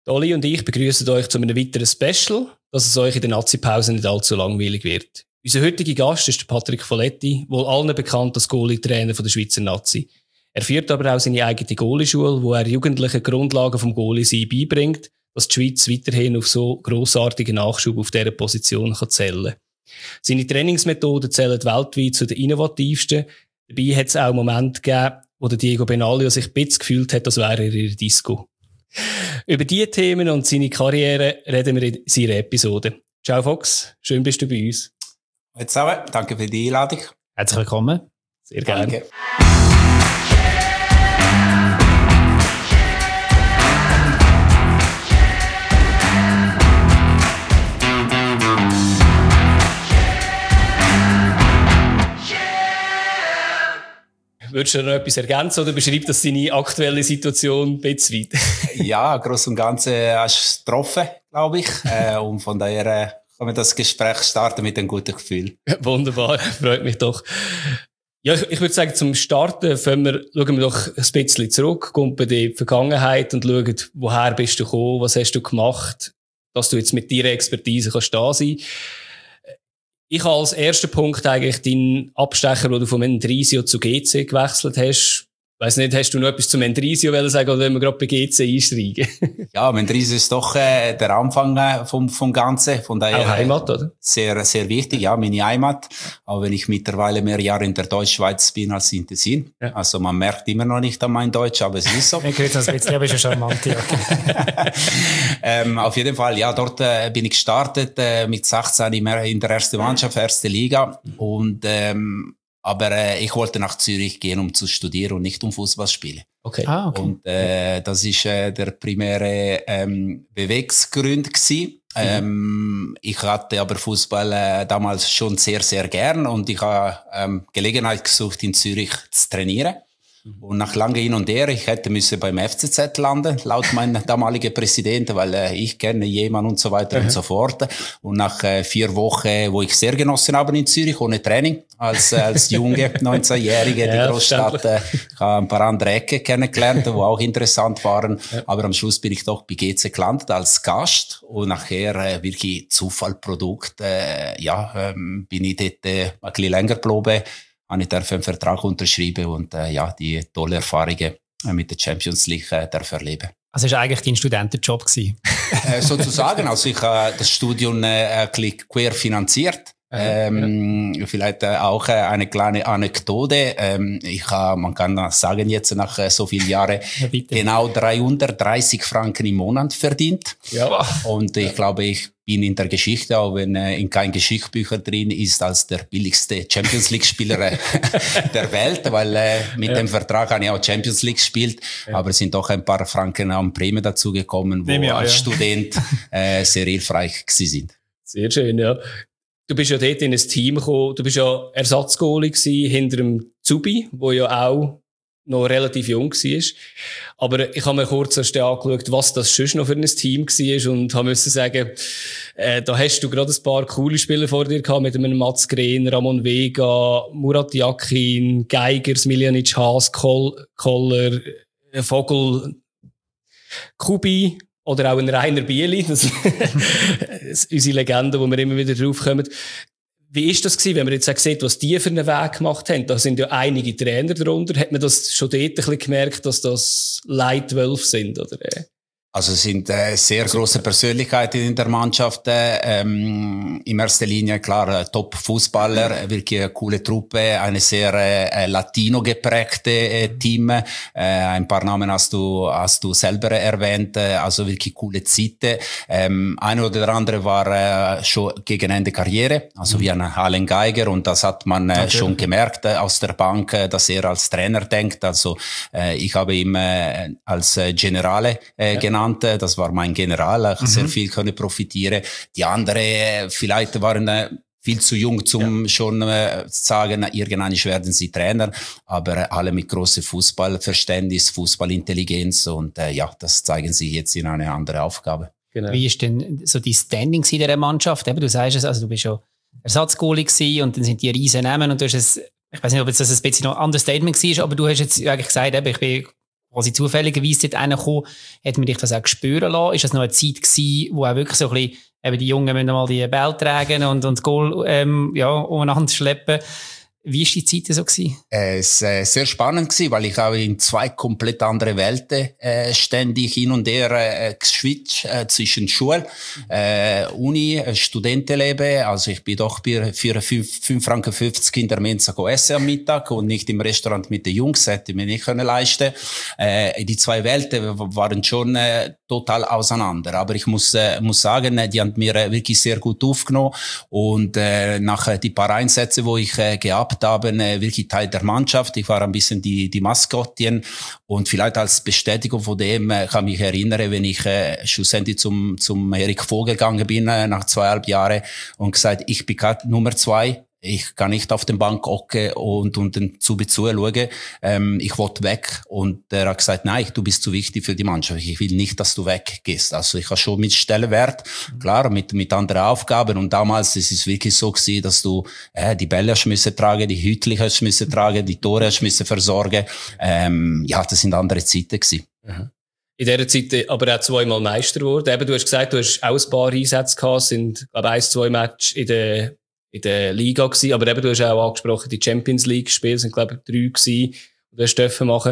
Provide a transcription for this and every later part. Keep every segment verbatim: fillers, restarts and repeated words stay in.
Oli und ich begrüßen euch zu einem weiteren Special, dass es euch in der Nazi-Pause nicht allzu langweilig wird. Unser heutiger Gast ist Patrick Folletti, wohl allen bekannt als Goalie-Trainer der Schweizer Nazi. Er führt aber auch seine eigene Goalie-Schule, wo er Jugendlichen Grundlagen vom Goalie-Sein beibringt, dass die Schweiz weiterhin auf so grossartigen Nachschub auf dieser Position kann zählen. Seine Trainingsmethoden zählen weltweit zu den innovativsten. Dabei hat es auch Momente gegeben, wo der Diego Benaglio sich ein bisschen gefühlt hat, als wäre er in der Disco. Über diese Themen und seine Karriere reden wir in seiner Episode. Ciao Fox, schön bist du bei uns. Hallo zusammen, danke für die Einladung. Herzlich willkommen. Sehr gerne. Danke. Würdest du noch etwas ergänzen oder beschreibt das seine aktuelle Situation ein bisschen weit? Ja, gross und Ganze hast du es getroffen, glaube ich. Äh, und von daher äh, können wir das Gespräch starten mit einem guten Gefühl. Wunderbar, freut mich doch. Ja, ich, ich würde sagen, zum Starten fangen wir, schauen wir doch ein bisschen zurück, gehen bei die Vergangenheit und schauen, woher bist du gekommen, was hast du gemacht, dass du jetzt mit deiner Expertise kannst da sein. Ich habe als ersten Punkt eigentlich deinen Abstecher, wo du vom Mendrisio zu G C gewechselt hast. Ich weiss nicht, hast du noch etwas zu Mendrisio sagen oder wollen wir gerade bei G C einsteigen? Ja, Mendrisio ist doch äh, der Anfang äh, vom, vom Ganzen. Von daher, auch Heimat, oder? Sehr, sehr wichtig, ja, meine Heimat. Auch wenn ich mittlerweile mehr Jahre in der Deutschschweiz bin als in Tessin. Ja. Also man merkt immer noch nicht an mein Deutsch, aber es ist so. Ich höre das ein bisschen, aber ist ja charmant, ja. ähm, auf jeden Fall, ja, dort äh, bin ich gestartet äh, mit sechzehn in der ersten Mannschaft, erste Liga. Und ähm, Aber äh, ich wollte nach Zürich gehen, um zu studieren und nicht um Fußball spielen. Okay. Ah, okay. Und äh, das ist äh, der primäre ähm, Bewegungsgrund gewesen. Mhm. Ähm, ich hatte aber Fußball äh, damals schon sehr, sehr gern und ich habe ähm, Gelegenheit gesucht, in Zürich zu trainieren. Und nach lange Hin und Her, ich hätte müssen beim F C Z landen, laut meinem damaligen Präsidenten, weil äh, ich kenne jemanden und so weiter mhm. und so fort. Und nach äh, vier Wochen, wo ich sehr genossen habe in Zürich, ohne Training, als äh, als junge neunzehnjährige ja, die Großstadt, äh, ich habe ein paar andere Ecken kennengelernt, die auch interessant waren. Ja. Aber am Schluss bin ich doch bei G C gelandet als Gast und nachher äh, wirklich Zufallprodukt. Äh, ja, ähm, bin ich dort äh, ein bisschen länger geblieben. Habe ich dafür einen Vertrag unterschrieben und äh, ja, die tolle Erfahrungen äh, mit der Champions League äh, darf erleben. Also es war eigentlich dein Studentenjob gewesen? äh, sozusagen, also ich habe äh, das Studium äh, ein bisschen quer finanziert. Ähm, ja. Vielleicht äh, auch äh, eine kleine Anekdote. Ähm, ich habe, man kann sagen jetzt nach äh, so vielen Jahren, ja, genau dreihundertdreißig Franken im Monat verdient. Ja. Und ich glaube, ich bin in der Geschichte, auch wenn äh, in kein Geschichtsbücher drin ist, als der billigste Champions League Spieler äh, der Welt, weil äh, mit ja. dem Vertrag habe ich auch Champions League gespielt, ja. aber es sind doch ein paar Franken an Prämie dazugekommen, wo ja, als ja. Student äh, sehr hilfreich gewesen sind. Sehr schön, ja. Du bist ja dort in ein Team gekommen, du bist ja Ersatzgoalie gewesen, hinter dem Zubi, wo ja auch noch relativ jung war. Aber ich habe mir kurz erst angeschaut, was das sonst noch für ein Team war und habe müssen sagen, äh, da hast du gerade ein paar coole Spieler vor dir gehabt, mit einem Mats Green, Ramon Vega, Murat Yakin, Geiger, Smiljanic, Haas, Koll, Koller, Vogel, Kubi, oder auch ein Rainer Bieli, das ist unsere Legende, wo wir immer wieder drauf kommen. Wie ist das gewesen, wenn man jetzt auch sieht, was die für einen Weg gemacht haben? Da sind ja einige Trainer darunter. Hat man das schon dort ein bisschen gemerkt, dass das Leitwölfe sind, oder? Also es sind äh, sehr große Persönlichkeiten in der Mannschaft. Ähm, in erster Linie, klar, Top-Fußballer, wirklich eine coole Truppe, eine sehr äh, Latino geprägte äh, Team. Äh, ein paar Namen hast du hast du selber erwähnt, äh, also wirklich coole Zeiten. Ähm, eine oder der andere war äh, schon gegen Ende Karriere, also mhm. wie ein Allen Geiger, und das hat man äh, okay. schon gemerkt äh, aus der Bank, äh, dass er als Trainer denkt. Also äh, ich habe ihn äh, als äh, Generale äh, ja. genannt. Das war mein General, ich mhm. sehr viel können profitieren. Die anderen vielleicht waren äh, viel zu jung, zum ja. schon äh, sagen, irgendwann werden sie Trainer, aber alle mit großem Fußballverständnis, Fußballintelligenz, und äh, ja, das zeigen sie jetzt in eine andere Aufgabe. Genau. Wie ist denn so die Standing in dieser Mannschaft? Eben, du sagst es, also du bist ja Ersatzgoalie gewesen und dann sind die riesen Namen und du hast es, ich weiß nicht, ob jetzt das ein bisschen noch ein Understatement war, aber du hast jetzt eigentlich gesagt, eben, ich bin quasi zufälligerweise dort reingekommen. Hat man dich das auch spüren lassen? Ist das noch eine Zeit gewesen, wo auch wirklich so ein bisschen, eben die Jungen müssen mal die Bälle tragen und, und Goal, ähm, ja, umeinander schleppen? Wie war die Zeit so gewesen? Es war äh, sehr spannend gewesen, weil ich habe in zwei komplett andere Welten äh, ständig hin und her äh, geswitcht äh, zwischen Schule, äh, Uni, äh, Studentenleben. Also ich bin doch für fünf Franken fünfzig in der Mensa essen am Mittag und nicht im Restaurant mit den Jungs, hätte ich mir nicht können leisten. Äh, die zwei Welten waren schon äh, total auseinander. Aber ich muss äh, muss sagen, die haben mir äh, wirklich sehr gut aufgenommen und äh, nach äh, die paar Einsätze, wo ich äh, gehabt haben, äh, wirklich Teil der Mannschaft. Ich war ein bisschen die, die Maskottchen und vielleicht als Bestätigung von dem äh, kann mich erinnern, wenn ich äh, schlussendlich zum, zum Erik Vogel gegangen bin, äh, nach zweieinhalb Jahren und gesagt, ich bin gerade Nummer zwei. Ich kann nicht auf den Bank hocken und, und den Zubi zuschauen. Ähm, ich wollte weg. Und er hat gesagt, nein, du bist zu wichtig für die Mannschaft. Ich will nicht, dass du weggehst. Also ich habe schon mit Stellenwert, klar, mit, mit anderen Aufgaben. Und damals ist es wirklich so gewesen, dass du äh, die Bälle hast müssen tragen, die Hütli hast müssen tragen, die Tore hast müssen versorgen. Ähm, ja, das sind andere Zeiten gewesen. Mhm. In dieser Zeit aber auch zweimal Meister geworden. Eben, du hast gesagt, du hast auch ein paar Einsätze gehabt, sind, glaube ich, ein, zwei Matches in der in der Liga gewesen, aber eben, du hast auch angesprochen, die Champions League Spiele sind, glaube ich, drei gewesen, die du hast dürfen machen.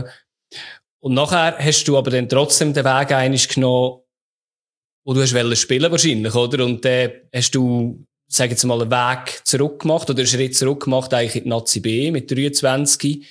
Und nachher hast du aber dann trotzdem den Weg einiges genommen, wo du hast wollen spielen wahrscheinlich, oder? Und dann hast du, sag jetzt mal, einen Weg zurück gemacht, oder einen Schritt zurück gemacht, eigentlich in die Nazi B mit dreiundzwanzig.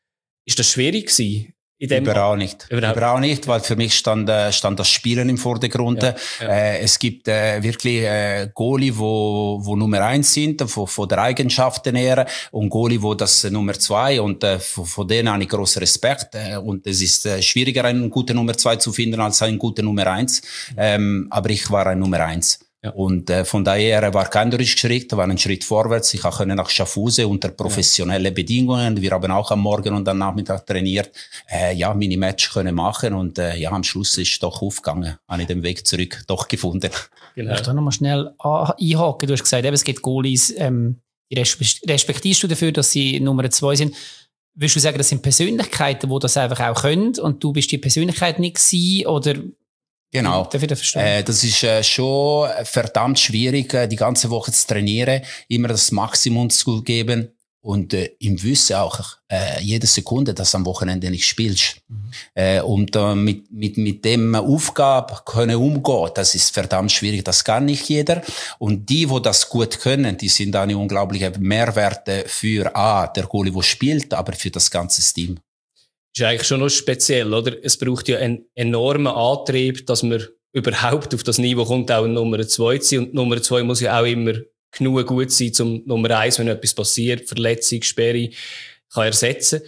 Ist das schwierig gewesen? Überhaupt nicht. Überhaupt. Überhaupt nicht, weil für mich stand, äh, stand das Spielen im Vordergrund. Ja, ja. Äh, es gibt äh, wirklich äh, Goalie, wo, wo Nummer eins sind, von, von der Eigenschaften her, und Goalie, wo das äh, Nummer zwei, und äh, von, von denen habe ich großen Respekt. Äh, und es ist äh, schwieriger, einen guten Nummer zwei zu finden, als einen guten Nummer eins. Ähm, aber ich war ein Nummer eins. Ja. Und äh, von daher war kein Rückschritt, war ein Schritt vorwärts. Ich konnte nach Schaffhausen unter professionellen ja. Bedingungen. Wir haben auch am Morgen und am Nachmittag trainiert. Äh, ja, Mini-Match können machen und äh, ja, am Schluss ist doch aufgegangen. Habe ich den Weg zurück doch gefunden. Genau. Ich möchte noch mal schnell einhaken. Du hast gesagt, eben, es gibt Goalies, ähm, die respektierst du dafür, dass sie Nummer zwei sind. Würdest du sagen, das sind Persönlichkeiten, die das einfach auch können und du bist die Persönlichkeit nicht gewesen, oder? Genau. Darf ich das verstehen? Äh, das ist äh, schon verdammt schwierig, äh, die ganze Woche zu trainieren, immer das Maximum zu geben und äh, im Wissen auch äh, jede Sekunde, dass du am Wochenende nicht spielst. Mhm. Äh, und äh, mit mit mit dem Aufgabe können umgehen, das ist verdammt schwierig, das kann nicht jeder. Und die, wo das gut können, die sind eine unglaubliche Mehrwerte für A, der Goalie, der spielt, aber für das ganze Team. Ist eigentlich schon noch speziell, oder? Es braucht ja einen enormen Antrieb, dass man überhaupt auf das Niveau kommt, auch Nummer zwei zu sein. Und Nummer zwei muss ja auch immer genug gut sein, zum Nummer eins, wenn etwas passiert, Verletzung, Sperre, kann ersetzen.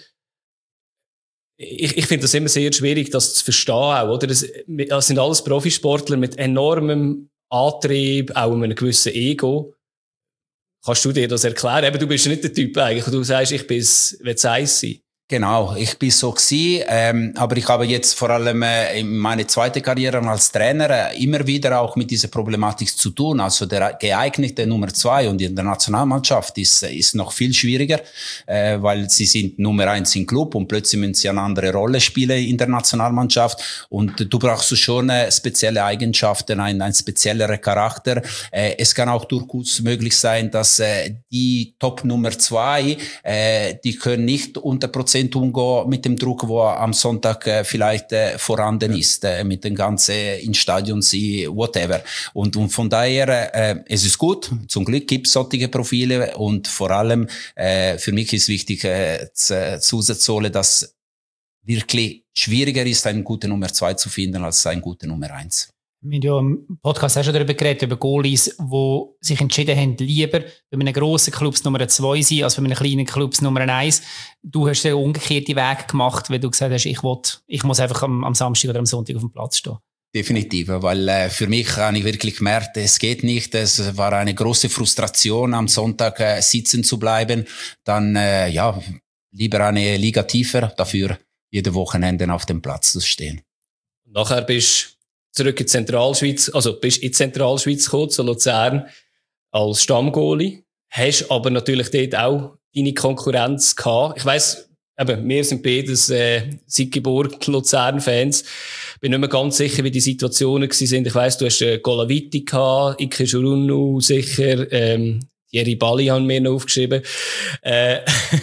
Ich, ich finde das immer sehr schwierig, das zu verstehen auch, oder? Das, das sind alles Profisportler mit enormem Antrieb, auch mit einem gewissen Ego. Kannst du dir das erklären? Eben, du bist nicht der Typ eigentlich, du sagst, ich bin es, will es eins sein. Genau, ich bin so gewesen, ähm, aber ich habe jetzt vor allem äh, in meiner zweiten Karriere als Trainer äh, immer wieder auch mit dieser Problematik zu tun. Also der geeignete Nummer zwei und in der Nationalmannschaft ist ist noch viel schwieriger, äh, weil sie sind Nummer eins im Club und plötzlich müssen sie eine andere Rolle spielen in der Nationalmannschaft und du brauchst schon äh, spezielle Eigenschaften, ein, ein speziellerer Charakter. Äh, es kann auch durchaus möglich sein, dass äh, die Top Nummer zwei, äh, die können nicht unter Prozent umgehen mit dem Druck, wo am Sonntag äh, vielleicht äh, vorhanden ist, äh, mit dem ganzen in Stadion sie whatever. Und, und von daher, äh, es ist gut, zum Glück gibt es solche Profile und vor allem äh, für mich ist wichtig äh, zusätzlich, dass wirklich schwieriger ist, einen guten Nummer zwei zu finden, als einen guten Nummer eins. Wir haben ja im Podcast auch schon darüber geredet, über Goalies, die sich entschieden haben, lieber bei einem grossen Club Nummer zwei sein, als bei einem kleinen Club Nummer eins. Du hast den umgekehrten Weg gemacht, weil du gesagt hast, ich, will, ich muss einfach am, am Samstag oder am Sonntag auf dem Platz stehen. Definitiv, weil äh, für mich habe ich wirklich gemerkt, es geht nicht. Es war eine große Frustration, am Sonntag äh, sitzen zu bleiben. Dann, äh, ja, lieber eine Liga tiefer, dafür jede Wochenende auf dem Platz zu stehen. Nachher bist zurück in die Zentralschweiz, also bist in die Zentralschweiz gekommen, zu Luzern, als Stammgoalie. Hast aber natürlich dort auch deine Konkurrenz gehabt. Ich weiss, eben, wir sind beides äh, seit Geburt Luzern-Fans. Bin nicht mehr ganz sicher, wie die Situationen gewesen sind. Ich weiss, du hast äh, Golaviti gehabt, Ike Churunu sicher, ähm, Thierry Bali haben wir noch aufgeschrieben. Äh,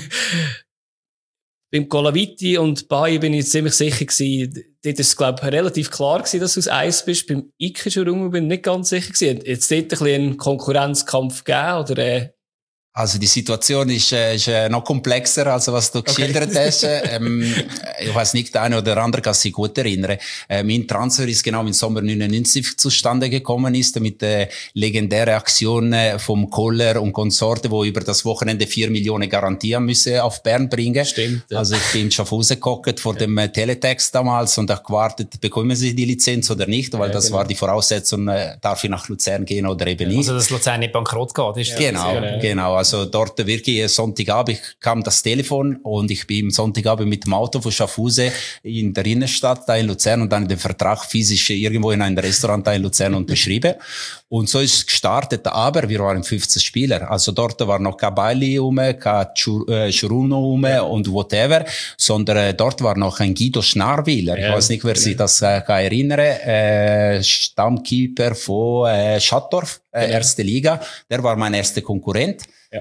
beim Golaviti und Bayi bin ich ziemlich sicher gewesen. Dort ist es, glaube ich, relativ klar gewesen, dass du aus Eis bist. Beim Ike Churunu bin ich nicht ganz sicher gewesen. Jetzt dort ein bisschen einen Konkurrenzkampf gegeben, oder, äh, Also die Situation ist, äh, ist äh, noch komplexer, als was du okay. geschildert hast. ähm, ich weiß nicht, der eine oder andere kann sich gut erinnern. Äh, mein Transfer ist genau im Sommer neunundneunzig zustande gekommen ist, mit der legendären Aktion äh, vom Koller und Konsorte, wo über das Wochenende vier Millionen garantieren müssen auf Bern bringen. Stimmt. Ja. Also ich bin schon rausgeguckt vor ja. dem äh, Teletext damals und habe gewartet, bekommen sie die Lizenz oder nicht, weil ja, das genau. war die Voraussetzung, äh, darf ich nach Luzern gehen oder eben ja. nicht. Also dass Luzern nicht bankrott geht. Ist ja, genau, ja. genau. Also dort wirklich Sonntagabend kam das Telefon und ich bin Sonntagabend mit dem Auto von Schaffhausen in der Innenstadt da in Luzern und dann den Vertrag physisch irgendwo in einem Restaurant da in Luzern unterschrieben. Und so ist es gestartet, aber wir waren fünfzehn Spieler. Also dort war noch kein Bailey rum, kein Churunu rum und whatever, sondern dort war noch ein Guido Schnarwiler. Ja, ich weiß nicht, wer sich das äh, kann erinnern, äh, Stammkeeper von äh, Schattdorf, äh, ja. erste Liga. Der war mein erster Konkurrent. Ja.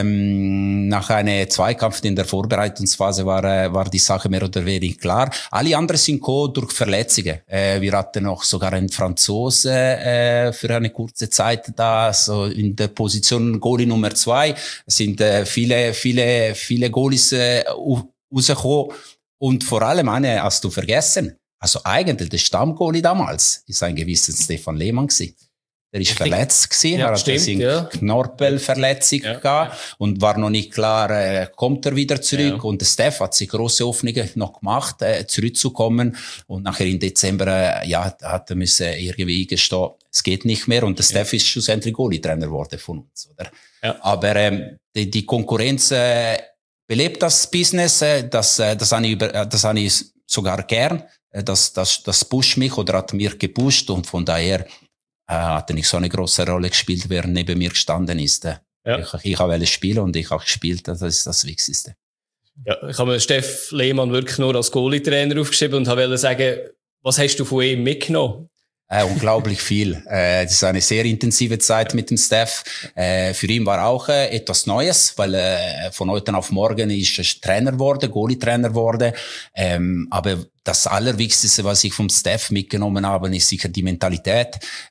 Ähm, nach einem Zweikampf in der Vorbereitungsphase war, äh, war die Sache mehr oder weniger klar. Alle anderen sind gekommen durch Verletzungen. Äh, wir hatten noch sogar einen Franzose äh, für eine kurze Zeit da, so in der Position Goalie Nummer zwei. Es sind äh, viele, viele, viele Goalies äh, rausgekommen. Und vor allem eine hast du vergessen. Also eigentlich der Stammgoalie damals ist ein gewisser Stefan Lehmann gewesen. Er ist verletzt gewesen, ja, er stimmt, hat eine ja. Knorpelverletzung ja, gehabt ja. und war noch nicht klar, äh, kommt er wieder zurück. Ja. Und der Steph hat sich große Hoffnungen noch gemacht, äh, zurückzukommen. Und nachher im Dezember, äh, ja, hat er müssen irgendwie gestehen, es geht nicht mehr. Und der ja. Steph ist schlussendlich Goalie-Trainer geworden von uns, oder? Ja. Aber ähm, die, die Konkurrenz äh, belebt das Business, äh, das, äh, das habe ich, über, äh, das habe ich sogar gern. Äh, das, das, das pusht mich oder hat mir gepusht und von daher Äh, hat nicht so eine große Rolle gespielt, wer neben mir gestanden ist. Äh. Ja. Ich, ich habe spielen und ich habe gespielt, das ist das Wichtigste. Ja, ich habe mir Steff Lehmann wirklich nur als Goalie-Trainer aufgeschrieben und wollte sagen, was hast du von ihm mitgenommen? Äh, unglaublich viel. Äh, das ist eine sehr intensive Zeit mit dem Staff. Äh, für ihn war auch äh, etwas Neues, weil äh, von heute auf morgen ist er Trainer geworden, Goalie-Trainer geworden. Ähm, aber das Allerwichtigste, was ich vom Staff mitgenommen habe, ist sicher die Mentalität,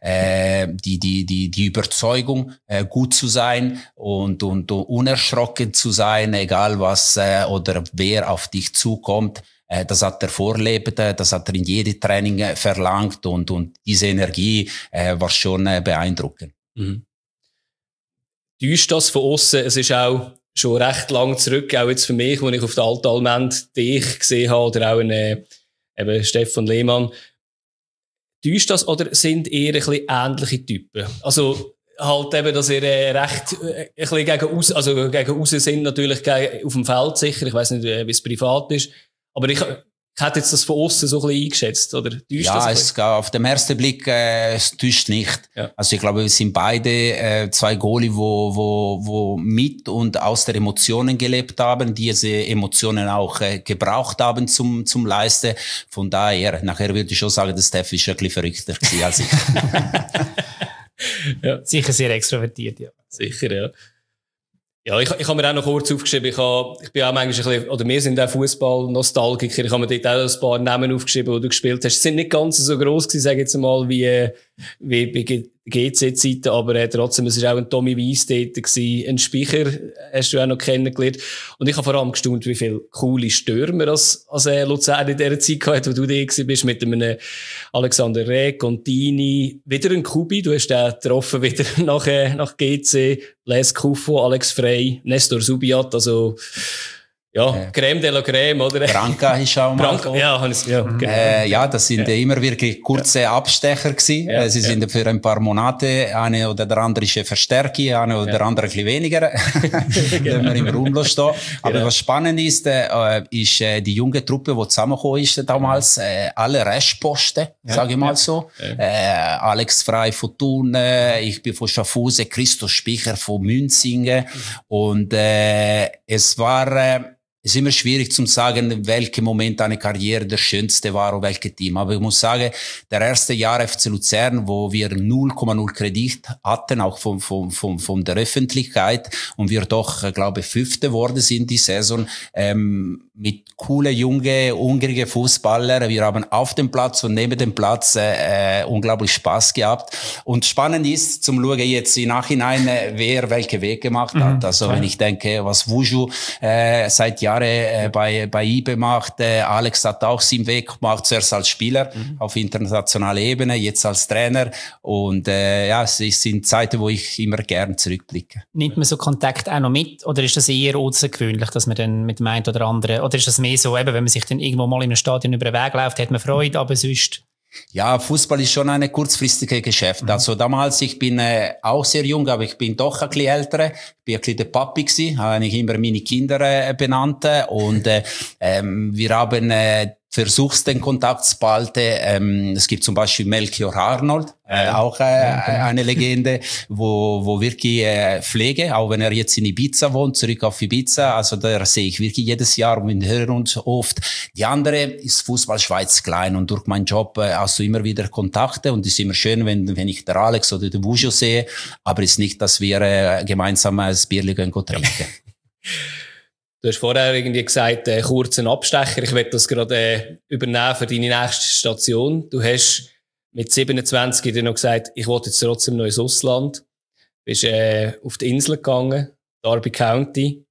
äh, die die die die Überzeugung, äh, gut zu sein und und unerschrocken zu sein, egal was äh, oder wer auf dich zukommt. Das hat er vorlebt, das hat er in jedem Training verlangt und, und diese Energie äh, war schon äh, beeindruckend. Mhm. Täuscht das von aussen? Es ist auch schon recht lang zurück, auch jetzt für mich, als ich auf der Altalmend dich gesehen habe oder auch einen, eben Stefan Lehmann. Täuscht das oder sind eher ein bisschen ähnliche Typen? Also halt eben, dass ihr äh, recht äh, ein bisschen gegen aus, also gegen raus sind, natürlich gegen, auf dem Feld sicher, ich weiss nicht, wie es privat ist. Aber ich, ich hätte jetzt das von außen so ein bisschen eingeschätzt, oder? Täuscht ja, das es auf den ersten Blick, äh, es täuscht nicht. Ja. Also ich glaube, wir sind beide äh, zwei Goalie, wo, wo, wo mit und aus der Emotionen gelebt haben, diese Emotionen auch äh, gebraucht haben zum, zum Leisten. Von daher, nachher würde ich schon sagen, der Steph ist ein bisschen verrückter gewesen als ich. Ja. Sicher sehr extrovertiert, ja. Sicher, ja. Ja, ich, ich habe mir auch noch kurz aufgeschrieben, ich, habe, ich bin auch manchmal ein bisschen, oder wir sind auch Fußball-Nostalgiker, ich habe mir dort auch ein paar Namen aufgeschrieben, die du gespielt hast. Sie sind nicht ganz so gross gewesen, sage ich jetzt mal, wie, wie bei G C-Zeiten, aber äh, trotzdem, es war auch ein Tommy Weiss dort gewesen, ein Speicher hast du auch noch kennengelernt. Und ich habe vor allem gestaunt, wie viele coole Stürmer als, als äh, Luzern in dieser Zeit gehabt, wo du da gewesen bist, mit einem Alexander Reh, Contini, wieder ein Kubi, du hast den getroffen wieder nach, äh, nach G C, Les Kufo, Alex Frey, Nestor Subiat, also ja, äh, Crème de la Crème, oder? Branca ist auch mal. Branca, ja, ja, mhm. äh, ja, das sind ja. immer wirklich kurze ja. Abstecher gewesen. Ja, Sie sind ja. für ein paar Monate, eine oder der andere ist Verstärker, eine oder ja. der andere ein bisschen weniger, wenn wir im Raum stehen. Aber ja. was spannend ist, äh, ist äh, die junge Truppe, die zusammengekommen ist damals, äh, alle Restposten, ja. sage ich mal ja. so. Ja. Äh, Alex Frey von Thun, äh, ich bin von Schaffhausen, Christoph Spicher von Münzingen mhm. und äh, es war äh, es ist immer schwierig zu sagen, welcher Moment eine Karriere der schönste war oder welches Team. Aber ich muss sagen, der erste Jahr F C Luzern, wo wir null Komma null Kredit hatten, auch von, von, von, von der Öffentlichkeit, und wir doch, glaube ich, Fünfte worden sind die Saison, ähm, mit coole, junge, hungrige Fußballer. Wir haben auf dem Platz und neben dem Platz äh, unglaublich Spaß gehabt. Und spannend ist, zum Schauen jetzt im Nachhinein, wer welche Weg gemacht hat. Mhm, also, wenn ich denke, was Wuju äh, seit Jahren äh, bei, bei I B E macht, äh, Alex hat auch seinen Weg gemacht, zuerst als Spieler mhm. auf internationaler Ebene, jetzt als Trainer. Und äh, ja, es sind Zeiten, wo ich immer gern zurückblicke. Nimmt man so Kontakt auch noch mit, oder ist das eher außergewöhnlich, dass man dann mit dem einen oder anderen, oder ist das mehr so, eben, wenn man sich dann irgendwo mal in einem Stadion über den Weg läuft, hat man Freude, aber sonst... Ja, Fußball ist schon eine kurzfristige Geschäft. Mhm. Also damals, ich bin äh, auch sehr jung, aber ich bin doch ein bisschen älter. Ich bin ein bisschen der Papi gewesen, habe ich immer meine Kinder äh, benannt. Und äh, ähm, wir haben äh, versucht, den Kontakt zu behalten. Ähm, es gibt zum Beispiel Melchior Arnold, äh, auch äh, eine Legende, wo, wo wirklich äh, Pflege, auch wenn er jetzt in Ibiza wohnt, zurück auf Ibiza. Also da sehe ich wirklich jedes Jahr und wir hören uns oft. Die andere ist Fußball Schweiz klein, und durch meinen Job äh, hast du immer wieder Kontakte, und es ist immer schön, wenn, wenn ich der Alex oder der Wujo sehe, aber es ist nicht, dass wir äh, gemeinsam ein Bierchen gehen trinken. Du hast vorher irgendwie gesagt, äh, kurzen Abstecher. Ich werde das gerade äh, übernehmen für deine nächste Station. Du hast mit siebenundzwanzig dir noch gesagt, ich wollte jetzt trotzdem noch ins Ausland. Du bist äh, auf die Insel gegangen, Derby County.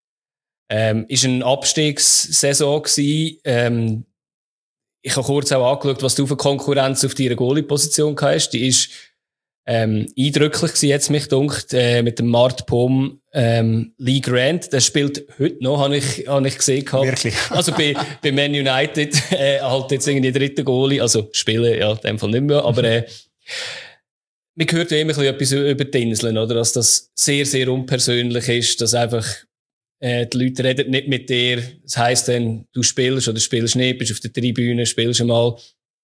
Ähm, ist eine Abstiegssaison gewesen. Ähm, ich habe kurz auch angeschaut, was du für Konkurrenz auf deiner Goalie-Position hast. Die ist ähm, eindrücklich gewesen, jetzt mich dunkt, äh, mit dem Mart Pom, ähm, Lee Grant. Der spielt heute noch, habe ich, habe ich gesehen gehabt. Wirklich? Also bei, bei Man United, äh, halt jetzt irgendwie dritte Goalie, also spielen, ja, in dem Fall nicht mehr, aber, äh, man hört ja immer ein bisschen etwas über die Inseln, oder? Dass das sehr, sehr unpersönlich ist, dass einfach, äh, die Leute reden nicht mit dir. Das heisst dann, du spielst oder spielst nicht, bist auf der Tribüne, spielst einmal.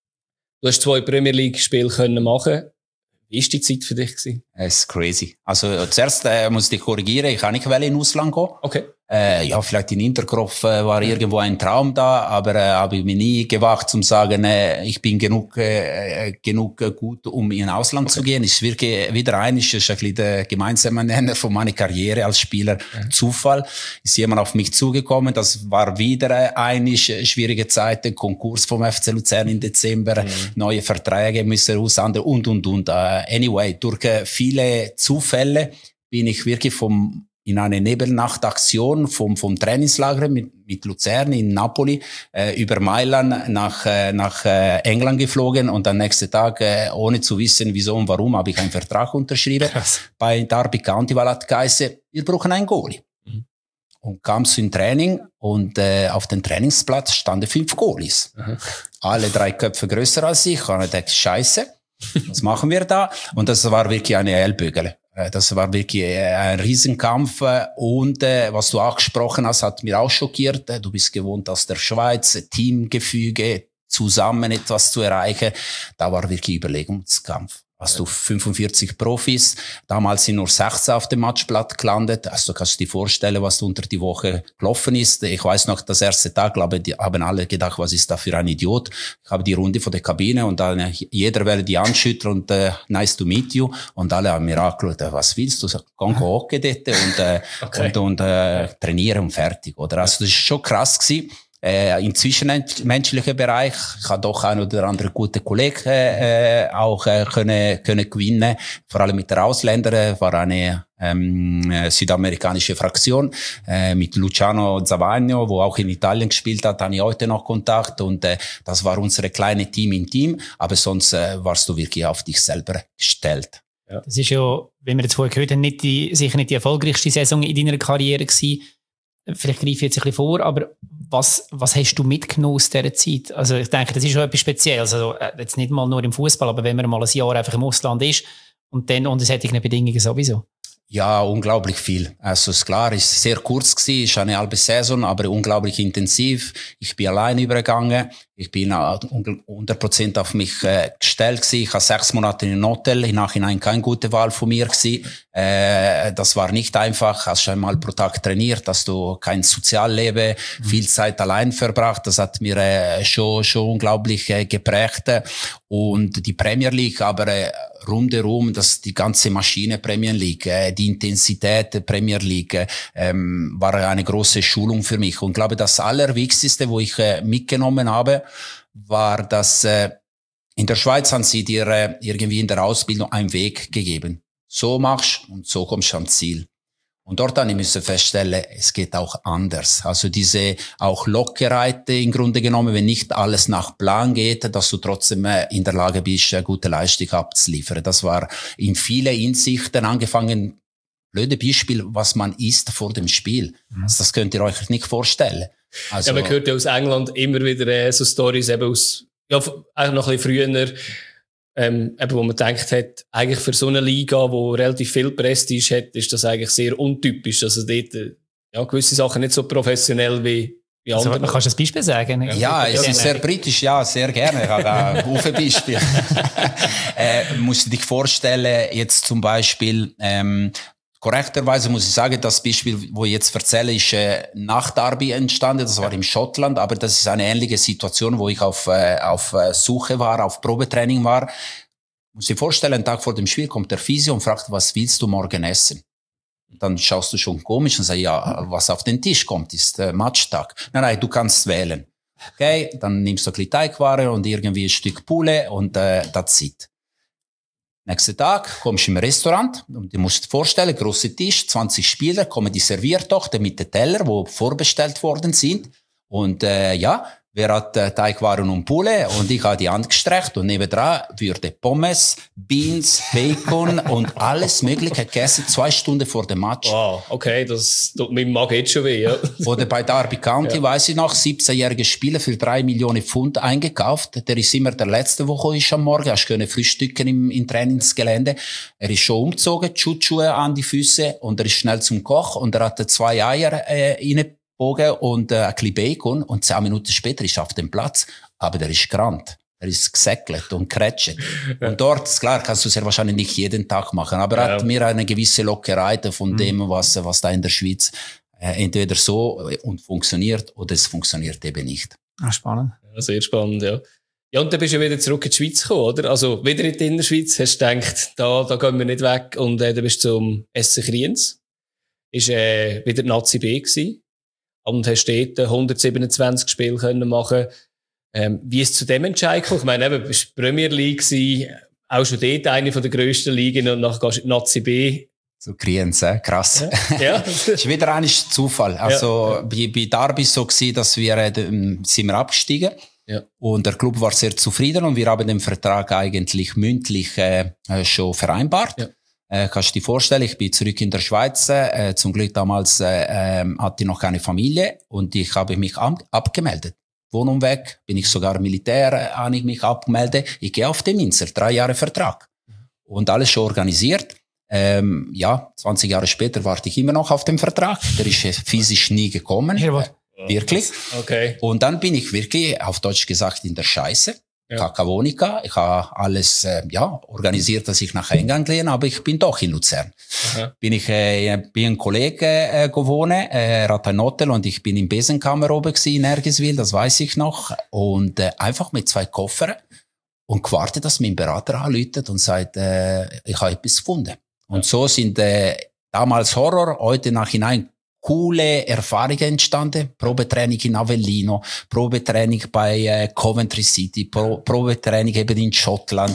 Du hast zwei Premier League Spiele können machen. Wie war die Zeit für dich gewesen? Es ist crazy. Also, zuerst, äh, muss ich dich korrigieren. Ich kann nicht in den Ausland gehen. Okay. Äh, ja, vielleicht in Interkopf äh, war irgendwo ein Traum da, aber äh, habe ich mir nie gewagt, zum sagen, äh, ich bin genug äh, genug äh, gut, um in ein Ausland okay. zu gehen. Ist wirklich wieder ein, ist ein bisschen der gemeinsame Nenner von meiner Karriere als Spieler. Mhm. Zufall. Ist jemand auf mich zugekommen. Das war wieder eine schwierige Zeit, der Konkurs vom F C Luzern im Dezember, mhm. neue Verträge müssen aushandeln und und und. Uh, anyway, durch äh, viele Zufälle bin ich wirklich vom in eine Nebelnachtaktion vom, vom Trainingslager mit, mit Luzern in Napoli äh, über Mailand nach, äh, nach äh, England geflogen, und am nächsten Tag, äh, ohne zu wissen, wieso und warum, habe ich einen Vertrag unterschrieben. Krass. Bei Derby County, weil hat geheißen, wir brauchen einen Goalie. Mhm. Und kam zu einem Training, und äh, auf dem Trainingsplatz standen fünf Goalies. Mhm. Alle drei Köpfe größer als ich. Und ich dachte, Scheiße, was machen wir da? Und das war wirklich eine Ellbögel. Das war wirklich ein Riesenkampf, und äh, was du auch gesprochen hast, hat mir auch schockiert. Du bist gewohnt aus der Schweiz, Teamgefüge, zusammen etwas zu erreichen. Da war wirklich Überlegungskampf. Hast du fünfundvierzig Profis, damals sind nur sechzehn auf dem Matchblatt gelandet. Also kannst du dir vorstellen, was unter die Woche gelaufen ist. Ich weiß noch, das erste Tag, glaube die haben alle gedacht, was ist da für ein Idiot. Ich habe die Runde von der Kabine, und dann jeder werde die anschüttern und äh, nice to meet you. Und alle haben mir angeschaut, was willst du? So, geh hocken dort und, äh, okay. und, und äh, trainieren und fertig. Oder? Also das ist schon krass gewesen. Äh, im zwischenmenschlichen Bereich, ich habe doch ein oder andere gute Kollegen äh, auch äh, können, können gewinnen, vor allem mit der Ausländer, äh, war eine ähm, südamerikanische Fraktion äh, mit Luciano Zavagno, wo auch in Italien gespielt hat, habe ich heute noch Kontakt, und äh, das war unsere kleine Team im Team, aber sonst äh, warst du wirklich auf dich selber gestellt. Ja. Das ist ja, wenn wir jetzt vorher gehört haben, nicht die, sicher nicht die erfolgreichste Saison in deiner Karriere gewesen. Vielleicht greife ich jetzt ein bisschen vor, aber was, was hast du mitgenommen aus dieser Zeit? Also ich denke, das ist schon etwas Spezielles. Also jetzt nicht mal nur im Fußball, aber wenn man mal ein Jahr einfach im Ausland ist und dann unter solchen Bedingungen sowieso. Ja, unglaublich viel. Also ist klar, ist sehr kurz gewesen, ist eine halbe Saison, aber unglaublich intensiv. Ich bin allein übergegangen. Ich bin hundert Prozent auf mich äh, gestellt gewesen. Ich habe sechs Monate in einem Hotel, im Nachhinein keine gute Wahl von mir gewesen. Äh, das war nicht einfach. Hast du einmal pro Tag trainiert, hast du kein Sozialleben, mhm. viel Zeit allein verbracht. Das hat mir äh, schon schon unglaublich äh, geprägt. Und die Premier League, aber äh, rundherum, das die ganze Maschine Premier League, äh, die Intensität der Premier League ähm, war eine große Schulung für mich. Und ich glaube, das Allerwichtigste, wo ich äh, mitgenommen habe, war, dass äh, in der Schweiz haben sie dir äh, irgendwie in der Ausbildung einen Weg gegeben. So machst und so kommst du ans Ziel. Und dort dann müssen feststellen, es geht auch anders. Also diese auch Lockerheit im Grunde genommen, wenn nicht alles nach Plan geht, dass du trotzdem in der Lage bist, eine gute Leistung abzuliefern. Das war in viele Hinsichten angefangen, blöde Beispiel, was man isst vor dem Spiel. Mhm. Also das könnt ihr euch nicht vorstellen. Also, ja, man hört ja aus England immer wieder äh, so Storys eben aus, ja, eigentlich noch ein bisschen früher, Ähm, eben, wo man gedacht hat, eigentlich für so eine Liga, die relativ viel Prestige hat, ist das eigentlich sehr untypisch. Also dort, ja, gewisse Sachen nicht so professionell wie, wie also, andere. Kannst du ein Beispiel sagen? Ja, ja, es ist sehr britisch, ja, sehr gerne. Ich habe auch ein Beispiel. äh, musst du dich vorstellen, jetzt zum Beispiel, ähm, korrekterweise muss ich sagen, das Beispiel, wo ich jetzt erzähle, ist äh, nach Derby entstanden. Das war in Schottland, aber das ist eine ähnliche Situation, wo ich auf äh, auf Suche war, auf Probetraining war. Muss ich vorstellen, einen Tag vor dem Spiel kommt der Physio und fragt, was willst du morgen essen? Und dann schaust du schon komisch und sagst, ja, was auf den Tisch kommt, ist äh, Matchtag. Nein, nein, du kannst wählen. Okay, dann nimmst du ein bisschen Teigware und irgendwie ein Stück Poulet und äh, that's it. Nächsten Tag kommst du im Restaurant und du musst dir vorstellen, grosser Tisch, zwanzig Spieler, kommen die Serviertochter mit den Teller, die vorbestellt worden sind. Und äh, ja, wer hat äh, Teigwaren und Poulet? Und ich habe die Hand gestreckt und nebendran würde Pommes, Beans, Bacon und alles Mögliche gegessen, zwei Stunden vor dem Match. Wow, okay, das tut meinem Magen jetzt schon weh, ja. Oder bei Derby County, ja. Weiss ich noch, siebzehnjähriger Spieler für drei Millionen Pfund eingekauft. Der ist immer der Letzte, der gekommen ist am Morgen. Hast können frühstücken im, im Trainingsgelände. Er ist schon umgezogen, die Schutzschuhe an die Füße und er ist schnell zum Koch und er hatte zwei Eier äh, rein Bogen und äh, ein bisschen Bacon und zehn Minuten später ist er auf dem Platz, aber der ist gerannt. Er ist gesäckelt und kretscht. Ja. Und dort, klar, kannst du sehr wahrscheinlich nicht jeden Tag machen, aber er ja. hat mir eine gewisse Lockerheit von mhm. dem, was, was da in der Schweiz äh, entweder so und funktioniert oder es funktioniert eben nicht. Ah, spannend. Ja, sehr spannend, ja. Ja, und dann bist du wieder zurück in die Schweiz gekommen, oder? Also, wieder in die Innerschweiz, hast du gedacht, da, da gehen wir nicht weg und äh, dann bist du zum S C Kriens. Ist äh, wieder Nazi B gewesen. Und hast dort hundertsiebenundzwanzig Spiele können machen. Ähm, wie ist es zu dem Entscheid gekommen? Ich meine, eben, du warst Premier League gewesen, auch schon dort eine von der grössten Ligen und nachher gehst du in die Nazi B. So Kriens, äh? Krass. Ja. ja. Das ist wieder ein Zufall. Also, ja. bei, bei Derby so gewesen, dass wir, äh, sind wir abgestiegen. Ja. Und der Club war sehr zufrieden und wir haben den Vertrag eigentlich mündlich äh, schon vereinbart. Ja. Äh, kannst du dir vorstellen, ich bin zurück in der Schweiz. Äh, zum Glück damals äh, äh, hatte ich noch keine Familie und ich habe mich ab- abgemeldet. Wohnung weg, bin ich sogar Militär, äh, habe ich mich abgemeldet. Ich gehe auf den Insel, drei Jahre Vertrag. Und alles schon organisiert. Ähm, ja, zwanzig Jahre später warte ich immer noch auf den Vertrag. Der ist physisch nie gekommen. Ja, äh, wirklich. Okay. Und dann bin ich wirklich, auf Deutsch gesagt, in der Scheiße. Ja. Kakawonika. Ich habe alles äh, ja organisiert, dass ich nach England gehe, aber ich bin doch in Luzern. Aha. Bin ich äh, bin ein Kollege äh, gewohnt, äh, er hat ein Hotel und ich bin im Besenkammer oben gewesen, in Ergiswil, das weiß ich noch. Und äh, einfach mit zwei Koffern und gewartet, dass mein Berater anruft und sagt, äh, ich habe etwas gefunden. Und so sind äh, damals Horror, heute nachhinein coole Erfahrungen entstanden. Probetraining in Avellino, Probetraining bei äh, Coventry City, Pro, Probetraining eben in Schottland.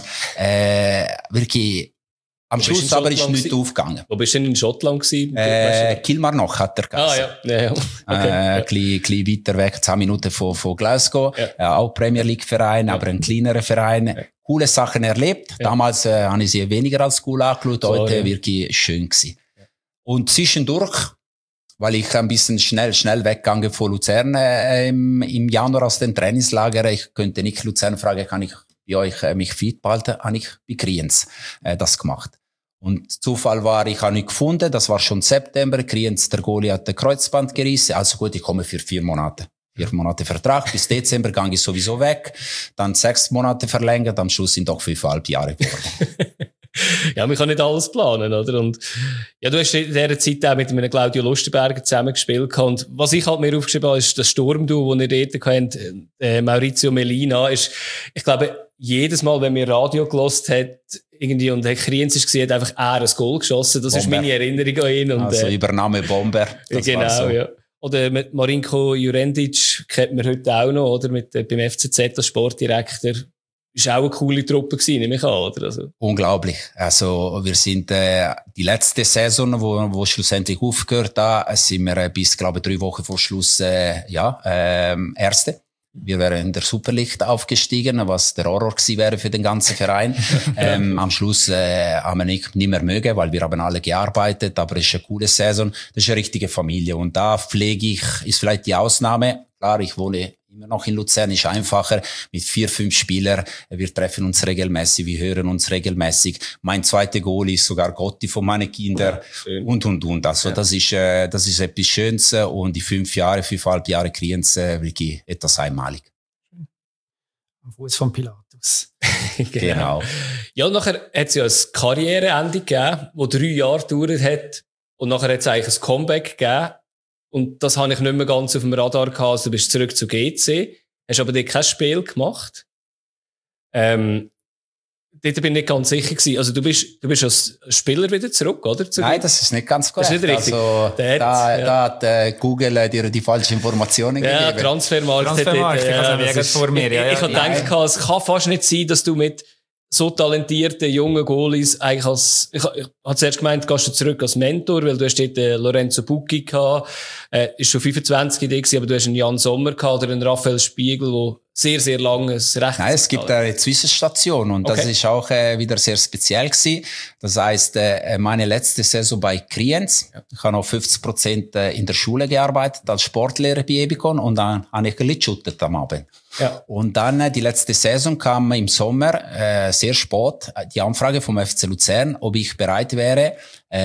Äh, wirklich, am Wo Schluss aber ist nichts aufgegangen. Wo bist du denn in Schottland gewesen? Äh, Kilmarnock hat er gesagt. Ah, ja. ja, ja. Okay. Äh, ja. Ein bisschen weiter weg, zehn Minuten von, von Glasgow. Ja. Äh, auch Premier League Verein, ja. aber ein kleinerer Verein. Ja. Coole Sachen erlebt. Ja. Damals äh, habe ich sie weniger als cool angeschaut, so, heute ja. wirklich schön gewesen. Ja. Und zwischendurch, weil ich ein bisschen schnell, schnell weggegangen von Luzern äh, im, im Januar aus dem Trainingslager. Ich könnte nicht Luzern fragen, kann ich bei euch äh, mich fit behalten? Habe ich bei Kriens äh, das gemacht. Und Zufall war, ich habe ihn gefunden, das war schon September, Kriens, der Goalie hat den Kreuzband gerissen, also gut, ich komme für vier Monate. Vier Monate Vertrag, bis Dezember gang ich sowieso weg, dann sechs Monate verlängert, am Schluss sind doch fünfeinhalb Jahre geworden. Ja, man kann nicht alles planen, oder? Und, ja, du hast in dieser Zeit auch mit einem Claudio Lustenberger zusammengespielt. Und was ich halt mir aufgeschrieben habe, ist das Sturmduo, das ihr dort kennt, äh, Maurizio Melina, ist, ich glaube, jedes Mal, wenn mir Radio gelost hat, irgendwie, und Herr Kriens ist gesehen, hat einfach er ein Goal geschossen. Das Bomber. Ist meine Erinnerung an ihn. Und, also, äh, Übernahme Bomber. Das genau, so. Ja. Oder mit Marinko Jurendic kennt man heute auch noch, oder? Mit, äh, beim F C Z als Sportdirektor. Ist auch eine coole Truppe gewesen, nehme ich an, oder? Also. Unglaublich. Also, wir sind, äh, die letzte Saison, wo, wo schlussendlich aufgehört hat, sind wir äh, bis, glaube ich, drei Wochen vor Schluss, äh, ja, ähm, Erste. Wir wären in der Superlicht aufgestiegen, was der Horror gewesen wäre für den ganzen Verein. ähm, am Schluss äh, haben wir nicht, nicht mehr mögen, weil wir haben alle gearbeitet, aber es ist eine coole Saison. Das ist eine richtige Familie und da pflege ich, ist vielleicht die Ausnahme. Klar, ich wohne immer noch in Luzern, ist einfacher mit vier, fünf Spielern. Wir treffen uns regelmäßig, wir hören uns regelmäßig. Mein zweiter Goal ist sogar Gotti von meinen Kindern ja, und, und, und. Also ja. das ist, äh, das ist etwas Schönes und die fünf Jahre, fünfeinhalb Jahre kriegen sie wirklich etwas einmalig. Am Fuß von Pilatus. genau. genau. Ja, und nachher hat es ja ein Karriereende gegeben, das drei Jahre gedauert hat und nachher hat es eigentlich ein Comeback gegeben. Und das habe ich nicht mehr ganz auf dem Radar gehabt. Also du bist zurück zu G C. Hast aber dort kein Spiel gemacht. Ähm, dort bin ich nicht ganz sicher gewesen. Also du bist, du bist als Spieler wieder zurück, oder? Zu Nein, das ist nicht ganz korrekt. Das ist nicht richtig. Also, da, da, ja. da hat äh, Google äh, dir die falschen Informationen ja, gegeben. Transfermarkt. Transfermarkt, hat, äh, ich habe vor mir. Ja, ich ja. ich habe gedacht, es kann fast nicht sein, dass du mit so talentierten jungen Goalies eigentlich als, ich, ich habe zuerst gemeint, gehst du zurück als Mentor, weil du hast dort äh, Lorenzo Bucchi gehabt, äh, ist schon fünfundzwanzig Idee gewesen, aber du hast einen Jan Sommer gehabt oder einen Raphael Spiegel, der sehr, sehr langes Recht. Nein, es gibt eine Zwischenstation und okay. das ist auch äh, wieder sehr speziell gewesen. Das heisst, äh, meine letzte Saison bei Kriens, ja. ich habe noch fünfzig Prozent in der Schule gearbeitet als Sportlehrer bei Ebikon und dann habe ich gelitschuttet am Abend. Ja. Und dann äh, die letzte Saison kam im Sommer äh, sehr spät die Anfrage vom F C Luzern, ob ich bereit wäre,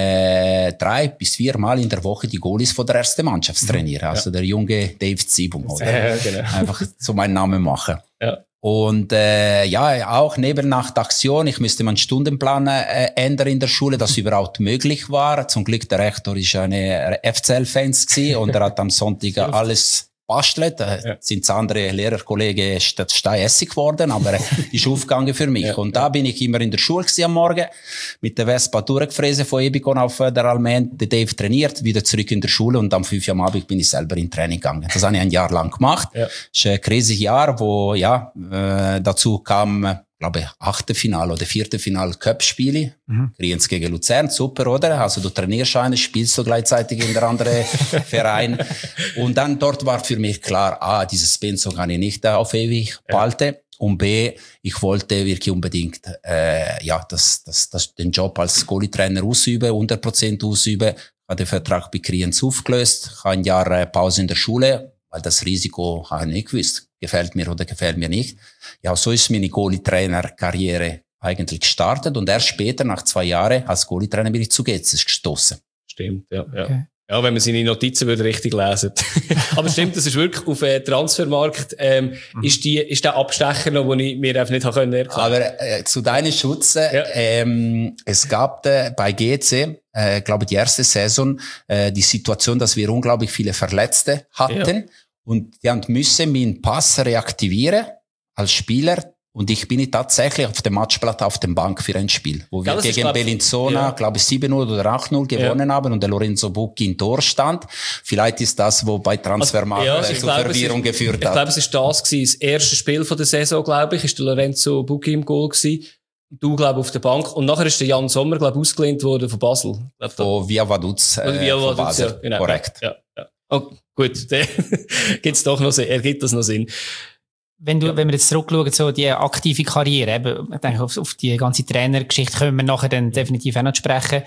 äh, drei bis vier Mal in der Woche die Goalies von der ersten Mannschaft zu trainieren. Ja. Also der junge Dave Ziebung, oder? Ja, genau. Einfach so meinen Namen machen. Ja. Und äh, ja, auch neben nach der Aktion, ich müsste meinen Stundenplan äh, ändern in der Schule, dass überhaupt möglich war. Zum Glück der Rektor ist eine F C L-Fans gewesen und er hat am Sonntag alles bastelt. Da ja. sind andere Lehrerkollegen statt Steinessig geworden, aber ist aufgegangen für mich. Ja. Und da bin ich immer in der Schule gewesen am Morgen, mit der Vespa durchgefräsen von Ebikon auf der Almen, der Dave trainiert, wieder zurück in der Schule und am fünf Uhr am Abend bin ich selber in Training gegangen. Das habe ich ein Jahr lang gemacht. Ja. Das ist ein krisendes Jahr, wo, ja, äh, dazu kam, glaube ich, Achtelfinale oder Viertelfinale Cup-Spiele. Mhm. Kriens gegen Luzern, super, oder? Also du trainierst einen, spielst du gleichzeitig in der anderen Verein. Und dann dort war für mich klar, A, dieses Penso kann ich nicht auf ewig behalten. Ja. Und B, ich wollte wirklich unbedingt, äh, ja, das, das, das, den Job als Goalie-Trainer ausüben, hundert Prozent ausüben. Ich habe den Vertrag bei Kriens aufgelöst. Ich habe ein Jahr äh, Pause in der Schule, weil das Risiko habe ich nicht gewusst. Gefällt mir oder gefällt mir nicht. Ja, so ist meine Goalie-Trainer-Karriere eigentlich gestartet und erst später, nach zwei Jahren, als Goalie-Trainer bin ich zu G C gestossen. Stimmt, ja, ja. Okay. Ja, wenn man seine Notizen würde richtig lesen. Aber stimmt, das ist wirklich auf dem Transfermarkt, ähm, mhm. ist die, ist der Abstecher noch, den ich mir einfach nicht erklären konnte. Aber, äh, zu deinem Schutz, ja. ähm, es gab, äh, bei G C, äh, glaube ich, die erste Saison, äh, die Situation, dass wir unglaublich viele Verletzte hatten. Ja. Und die haben müssen meinen Pass reaktivieren als Spieler. Und ich bin tatsächlich auf dem Matchblatt auf der Bank für ein Spiel, wo wir ja, gegen glaub, Bellinzona, ja. glaube ich, sieben null oder acht null gewonnen ja. haben und der Lorenzo Bucchi im Tor stand. Vielleicht ist das, wo bei Transfermarkt also, ja, zu glaube, Verwirrung ist, geführt ich hat. Ich glaube, es ist das gewesen. Das erste Spiel von der Saison, glaube ich, ist der Lorenzo Bucchi im Goal gewesen. Du, glaube ich, auf der Bank. Und nachher ist der Jan Sommer, glaube ich, ausgelehnt worden von Basel. Von Via Vaduz, äh, Via Vaduz, von Basel. Ja, genau. Korrekt. Ja, ja. Oh, gut, gibt's doch noch Sinn. Ergibt das noch Sinn. Wenn du, ja. wenn wir jetzt zurückschauen, so die aktive Karriere, eben, ich denke, auf, auf die ganze Trainergeschichte können wir nachher dann definitiv auch noch sprechen.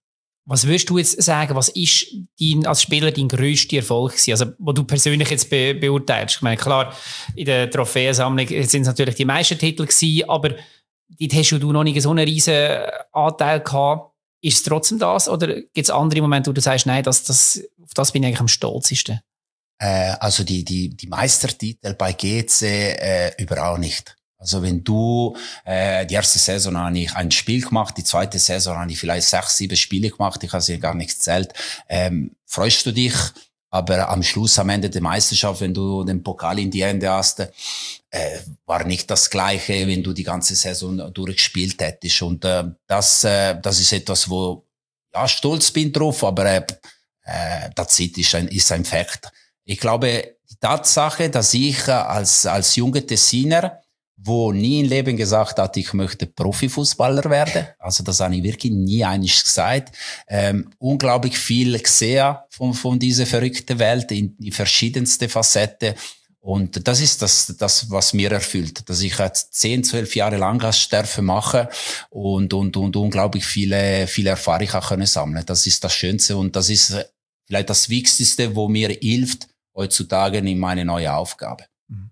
Was würdest du jetzt sagen, was ist dein, als Spieler dein grösster Erfolg gewesen? Also, wo du persönlich jetzt be, beurteilst? Ich meine, klar, in der Trophäensammlung sind es natürlich die meisten Titel gewesen, aber dort hast du noch nicht so einen riesen Anteil gehabt. ist es trotzdem das oder gibt es andere Momente, wo du sagst, nein, das, das, auf das bin ich eigentlich am stolzesten? Äh, also die, die, die Meistertitel bei G C äh, überall nicht. Also wenn du, äh, die erste Saison habe ich ein Spiel gemacht, die zweite Saison habe ich vielleicht sechs, sieben Spiele gemacht, ich habe sie gar nicht gezählt. Ähm, freust du dich, aber am Schluss, am Ende der Meisterschaft, wenn du den Pokal in die Hände hast, äh, war nicht das Gleiche, wenn du die ganze Saison durchgespielt hättest. Und äh, das, äh, das ist etwas, wo ja stolz bin drauf, aber äh, äh, das ist ein, ist ein Fakt. Ich glaube, die Tatsache, dass ich als als junger Tessiner, wo nie im Leben gesagt hat, ich möchte Profifußballer werden. Also das habe ich wirklich nie eigentlich gesagt. Ähm, unglaublich viel gesehen von, von dieser verrückten Welt in die verschiedensten Facetten. Und das ist das, das, was mir erfüllt, dass ich jetzt zehn, zwölf Jahre lang das Sterben mache und, und, und unglaublich viele, viele Erfahrungen können sammeln. Das ist das Schönste und das ist vielleicht das Wichtigste, wo mir hilft heutzutage in meine neue Aufgabe.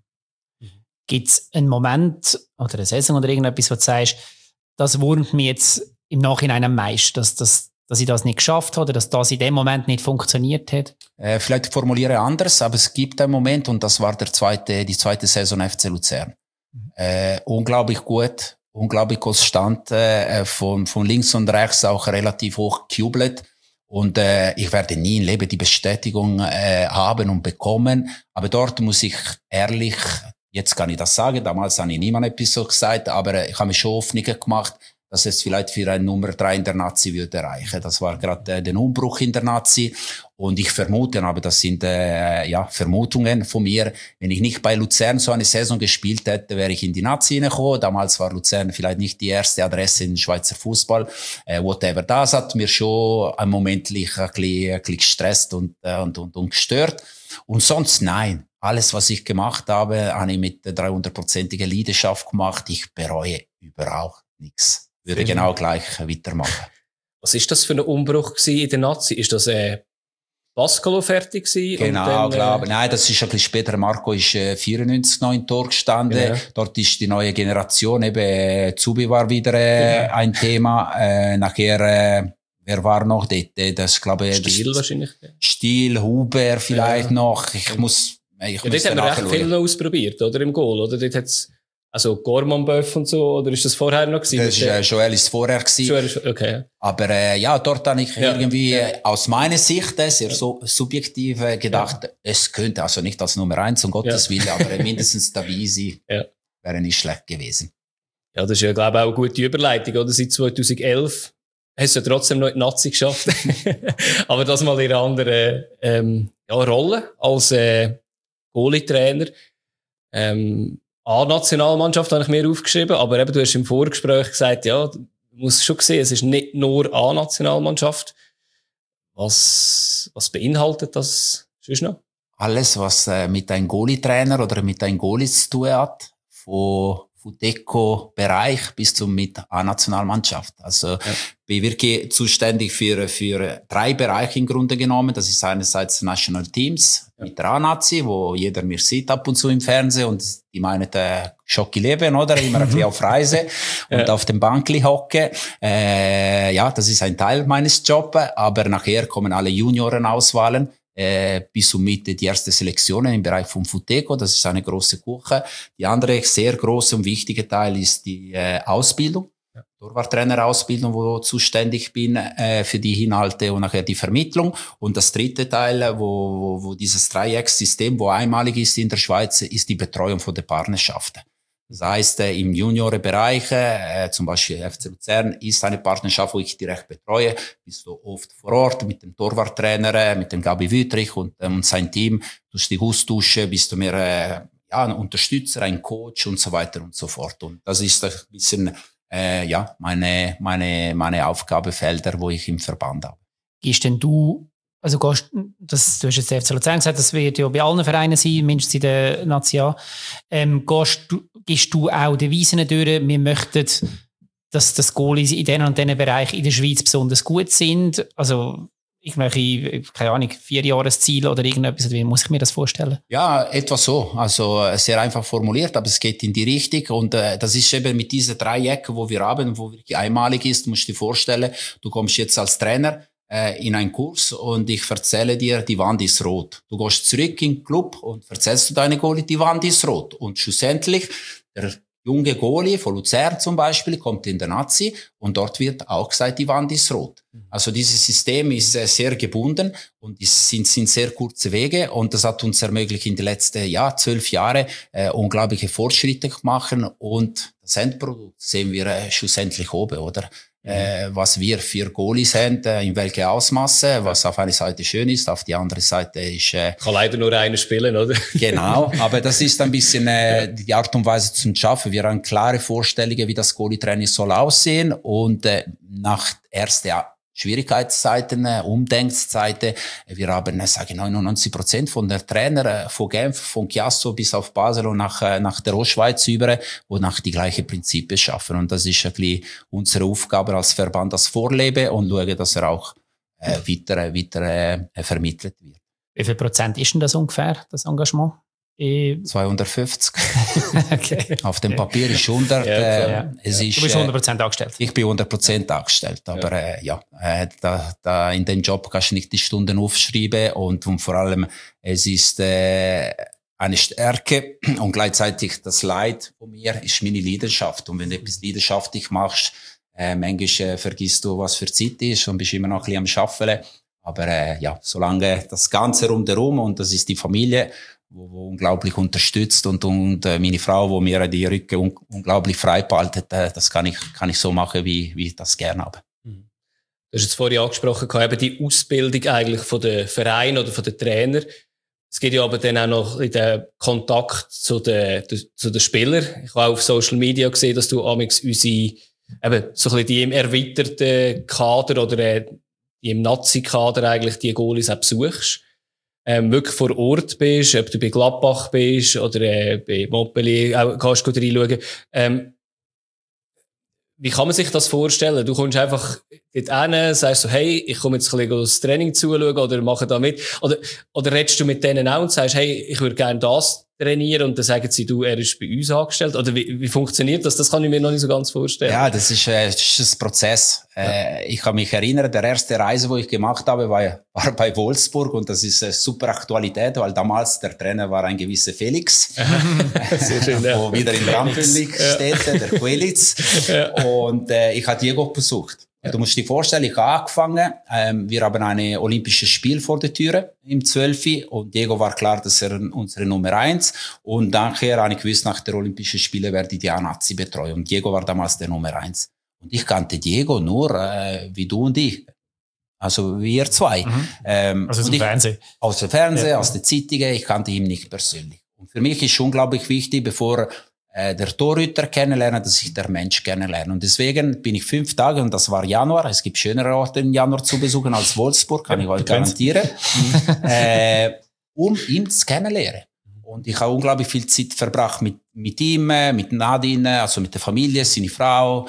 Gibt es einen Moment oder eine Saison oder irgendetwas, wo du sagst, das wurmt mir jetzt im Nachhinein am meisten, dass, dass, dass ich das nicht geschafft habe oder dass das in dem Moment nicht funktioniert hat? Äh, vielleicht formuliere anders, aber es gibt einen Moment und das war der zweite, die zweite Saison F C Luzern. Mhm. Äh, unglaublich gut, unglaublich konstant, äh, von, von links und rechts auch relativ hoch gejubelt. Und äh, ich werde nie im Leben die Bestätigung äh, haben und bekommen. Aber dort muss ich ehrlich, jetzt kann ich das sagen, damals habe ich niemand etwas so gesagt, aber ich habe mir schon Hoffnungen gemacht, dass es vielleicht für ein Nummer drei in der Nazi würde erreichen. Das war gerade äh, den Umbruch in der Nazi. Und ich vermute, aber das sind äh, ja Vermutungen von mir, wenn ich nicht bei Luzern so eine Saison gespielt hätte, wäre ich in die Nazi hineingekommen. Damals war Luzern vielleicht nicht die erste Adresse in Schweizer Fußball. Äh, whatever. Das hat mir schon ein momentlich ein bisschen, ein bisschen gestresst und, äh, und, und, und gestört. Und sonst nein. Alles, was ich gemacht habe, habe ich mit dreihundertprozentiger Leidenschaft gemacht. Ich bereue überhaupt nichts. Würde genau gleich weitermachen. Was ist das für ein Umbruch in der Nazi? Ist das äh, Pascolo fertig gewesen? Genau, dann, klar. Äh, Nein, das ist ein bisschen später. Marco ist äh, vierundneunzig noch im Tor gestanden. Genau. Dort ist die neue Generation. Eben äh, Zubi war wieder äh, genau. ein Thema. Äh, nachher äh, wer war noch dort? Das glaube ich. Stil das, wahrscheinlich. Stil, Huber vielleicht ja. noch. Ich muss. Ich ja, dort haben wir recht viel noch ausprobiert, oder im Goal, oder? Dort hat's also Gorman Böff und so, oder ist das vorher noch gewesen? Das ist, äh, Joel ist vorher gewesen. Joel ist, okay. Aber äh, ja, dort habe ich ja, irgendwie ja. Äh, aus meiner Sicht äh, sehr so, subjektiv äh, gedacht, ja. es könnte, also nicht als Nummer eins, um Gottes ja. Willen, aber mindestens der Visi ja. wäre nicht schlecht gewesen. Ja, das ist ja, glaube ich, auch eine gute Überleitung, oder? Seit zweitausendelf hast du ja trotzdem noch in die Nazi geschafft. Aber das mal in einer anderen ähm, ja, Rolle als äh, Goalie-Trainer. Ähm, A-Nationalmannschaft habe ich mir aufgeschrieben, aber eben, du hast im Vorgespräch gesagt, ja, du musst schon sehen, es ist nicht nur A-Nationalmannschaft. Was, was beinhaltet das sonst noch? Alles, was äh, mit einem Goalie-Trainer oder mit einem Goalie zu tun hat, von Futeco-Bereich bis zum mit A-Nationalmannschaft. Also, ja. bin wirklich zuständig für, für drei Bereiche im Grunde genommen. Das ist einerseits National Teams ja. mit der A-Nazi, wo jeder mir sieht ab und zu im Fernsehen und die meinen, äh, Schocki leben, oder? Immer ein bisschen auf Reise und ja. auf dem Bankli hocken. Äh, ja, das ist ein Teil meines Jobs, aber nachher kommen alle Junioren-Auswahlen. Äh, bis und mit die erste Selektionen im Bereich vom Futeco, das ist eine große Kuche. Die andere sehr große und wichtige Teil ist die äh, Ausbildung, ja. Torwarttrainerausbildung, wo ich zuständig bin äh, für die Inhalte und nachher die Vermittlung. Und das dritte Teil, wo, wo, wo dieses Dreieckssystem, wo einmalig ist in der Schweiz, ist die Betreuung von der Partnerschaften. Das heißt, äh, im Juniorenbereich, äh, zum Beispiel F C Luzern, ist eine Partnerschaft, wo ich direkt betreue. Bist du oft vor Ort mit dem Torwarttrainer, äh, mit dem Gabi Wüttrich und, ähm, und sein Team. Durch die Austausch bist du mehr äh, ja, ein Unterstützer, ein Coach und so weiter und so fort. Und das ist ein bisschen äh, ja meine meine meine Aufgabenfelder, wo ich im Verband habe. Gehst denn du Also gehst, das, du hast jetzt F C Luzern gesagt, das wird ja bei allen Vereinen sein, mindestens in der Nazi. Ähm, gehst du, gehst du auch die Weisen durch, wir möchten, dass das Goalies in diesen und diesen Bereichen in der Schweiz besonders gut sind? Also irgendwelche, keine Ahnung, Vierjahresziele oder irgendetwas? Wie muss ich mir das vorstellen? Ja, etwa so. Also sehr einfach formuliert, aber es geht in die Richtung. Und äh, das ist eben mit diesen drei Ecken, wo wir haben, wo wirklich einmalig ist. Du musst dir vorstellen, du kommst jetzt als Trainer äh, in einen Kurs und ich erzähle dir, die Wand ist rot. Du gehst zurück in den Club und erzählst du deine Goalie, die Wand ist rot. Und schlussendlich, der junge Goalie von Luzern zum Beispiel kommt in der Nazi und dort wird auch gesagt, die Wand ist rot. Also dieses System ist äh, sehr gebunden und es sind, sind sehr kurze Wege und das hat uns ermöglicht in den letzten ja, zwölf Jahren äh, unglaubliche Fortschritte zu machen und das Endprodukt sehen wir äh, schlussendlich oben, oder? Äh, was wir für Goalies haben, äh, in welche Ausmaße, was auf einer Seite schön ist, auf die andere Seite ist... Äh, Kann leider nur einer spielen, oder? Genau, aber das ist ein bisschen äh, die Art und Weise zum Schaffen. Wir haben klare Vorstellungen, wie das Goalie-Training soll aussehen und äh, nach ersten ja, Schwierigkeitszeiten, äh, Umdenkzeiten, wir haben, äh, sage ich, neunundneunzig Prozent von der Trainer äh, von Genf, von Chiasso bis auf Basel und nach, äh, nach der Ostschweiz über, wo nach die gleichen Prinzipien schaffen. Und das ist ein bisschen unsere Aufgabe als Verband, das Vorleben und schauen, dass er auch äh, weiter, weiter äh, vermittelt wird. Wie viel Prozent ist denn das ungefähr, das Engagement? zweihundertfünfzig. Okay. Auf dem Papier ist hundert. Ja, äh, ja. es Du ist, bist hundert Prozent angestellt. Ich bin hundert Prozent angestellt, aber ja, äh, ja äh, da, da in dem Job kannst du nicht die Stunden aufschreiben und, und vor allem es ist äh, eine Stärke und gleichzeitig das Leid von mir ist meine Leidenschaft und wenn du etwas leidenschaftlich machst, äh, manchmal äh, vergisst du, was für Zeit ist und bist immer noch ein bisschen am Schaffeln, aber äh, ja, solange das Ganze rundherum und das ist die Familie, wo, wo unglaublich unterstützt und, und äh, meine Frau, wo mir die Rücken un, unglaublich frei behaltet, äh, das kann ich, kann ich so machen, wie, wie ich das gerne habe. Du hast jetzt vorhin angesprochen, eben die Ausbildung eigentlich von den Vereinen oder von den Trainern. Es gibt ja aber dann auch noch den Kontakt zu den, zu den Spielern. Ich habe auch auf Social Media gesehen, dass du amigs unsere, eben, so ein bisschen die im erweiterten Kader oder äh, die im Nazi-Kader eigentlich die Goalies auch besuchst. Ähm, wirklich vor Ort bist, ob du bei Gladbach bist oder äh, bei Montpellier, auch kannst du gut reinschauen. Ähm, wie kann man sich das vorstellen? Du kommst einfach dort hin, sagst so, hey, ich komme jetzt ein bisschen das Training zuschauen oder mache da mit. Oder, oder redest du mit denen auch und sagst, hey, ich würde gerne das trainieren und dann sagen sie, du, er ist bei uns angestellt. Oder wie, wie funktioniert das? Das kann ich mir noch nicht so ganz vorstellen. Ja, das ist, äh, das ist ein Prozess. Ja. Äh, ich kann mich erinnern, der erste Reise, wo ich gemacht habe, war, war bei Wolfsburg und das ist eine super Aktualität, weil damals der Trainer war ein gewisser Felix, Sehr schön, ja. wo wieder in der Rampenliga Ja. steht, der Quelitz. Ja. Und äh, ich habe Diego besucht. Ja. Du musst dir vorstellen, ich habe angefangen, ähm, wir haben ein olympisches Spiel vor der Tür im zwölf und Diego war klar, dass er unsere Nummer eins und nachher habe ich gewusst, nach der Olympischen Spiele werde ich die A-Nazi betreuen und Diego war damals der Nummer eins. Und ich kannte Diego nur äh, wie du und ich. Also wir zwei. Mhm. Ähm, Also aus dem ich, Fernsehen. Aus dem Fernsehen, Ja. aus den Zeitungen. Ich kannte ihn nicht persönlich. Und für mich ist unglaublich wichtig, bevor äh, der Torhüter kennenlernen, dass ich der Mensch kennenlerne. Und deswegen bin ich fünf Tage, und das war Januar, es gibt schönere Orte im Januar zu besuchen als Wolfsburg, kann ich euch garantieren, äh, um ihn zu kennenlernen. Und ich habe unglaublich viel Zeit verbracht mit, mit ihm, mit Nadine, also mit der Familie, seine Frau,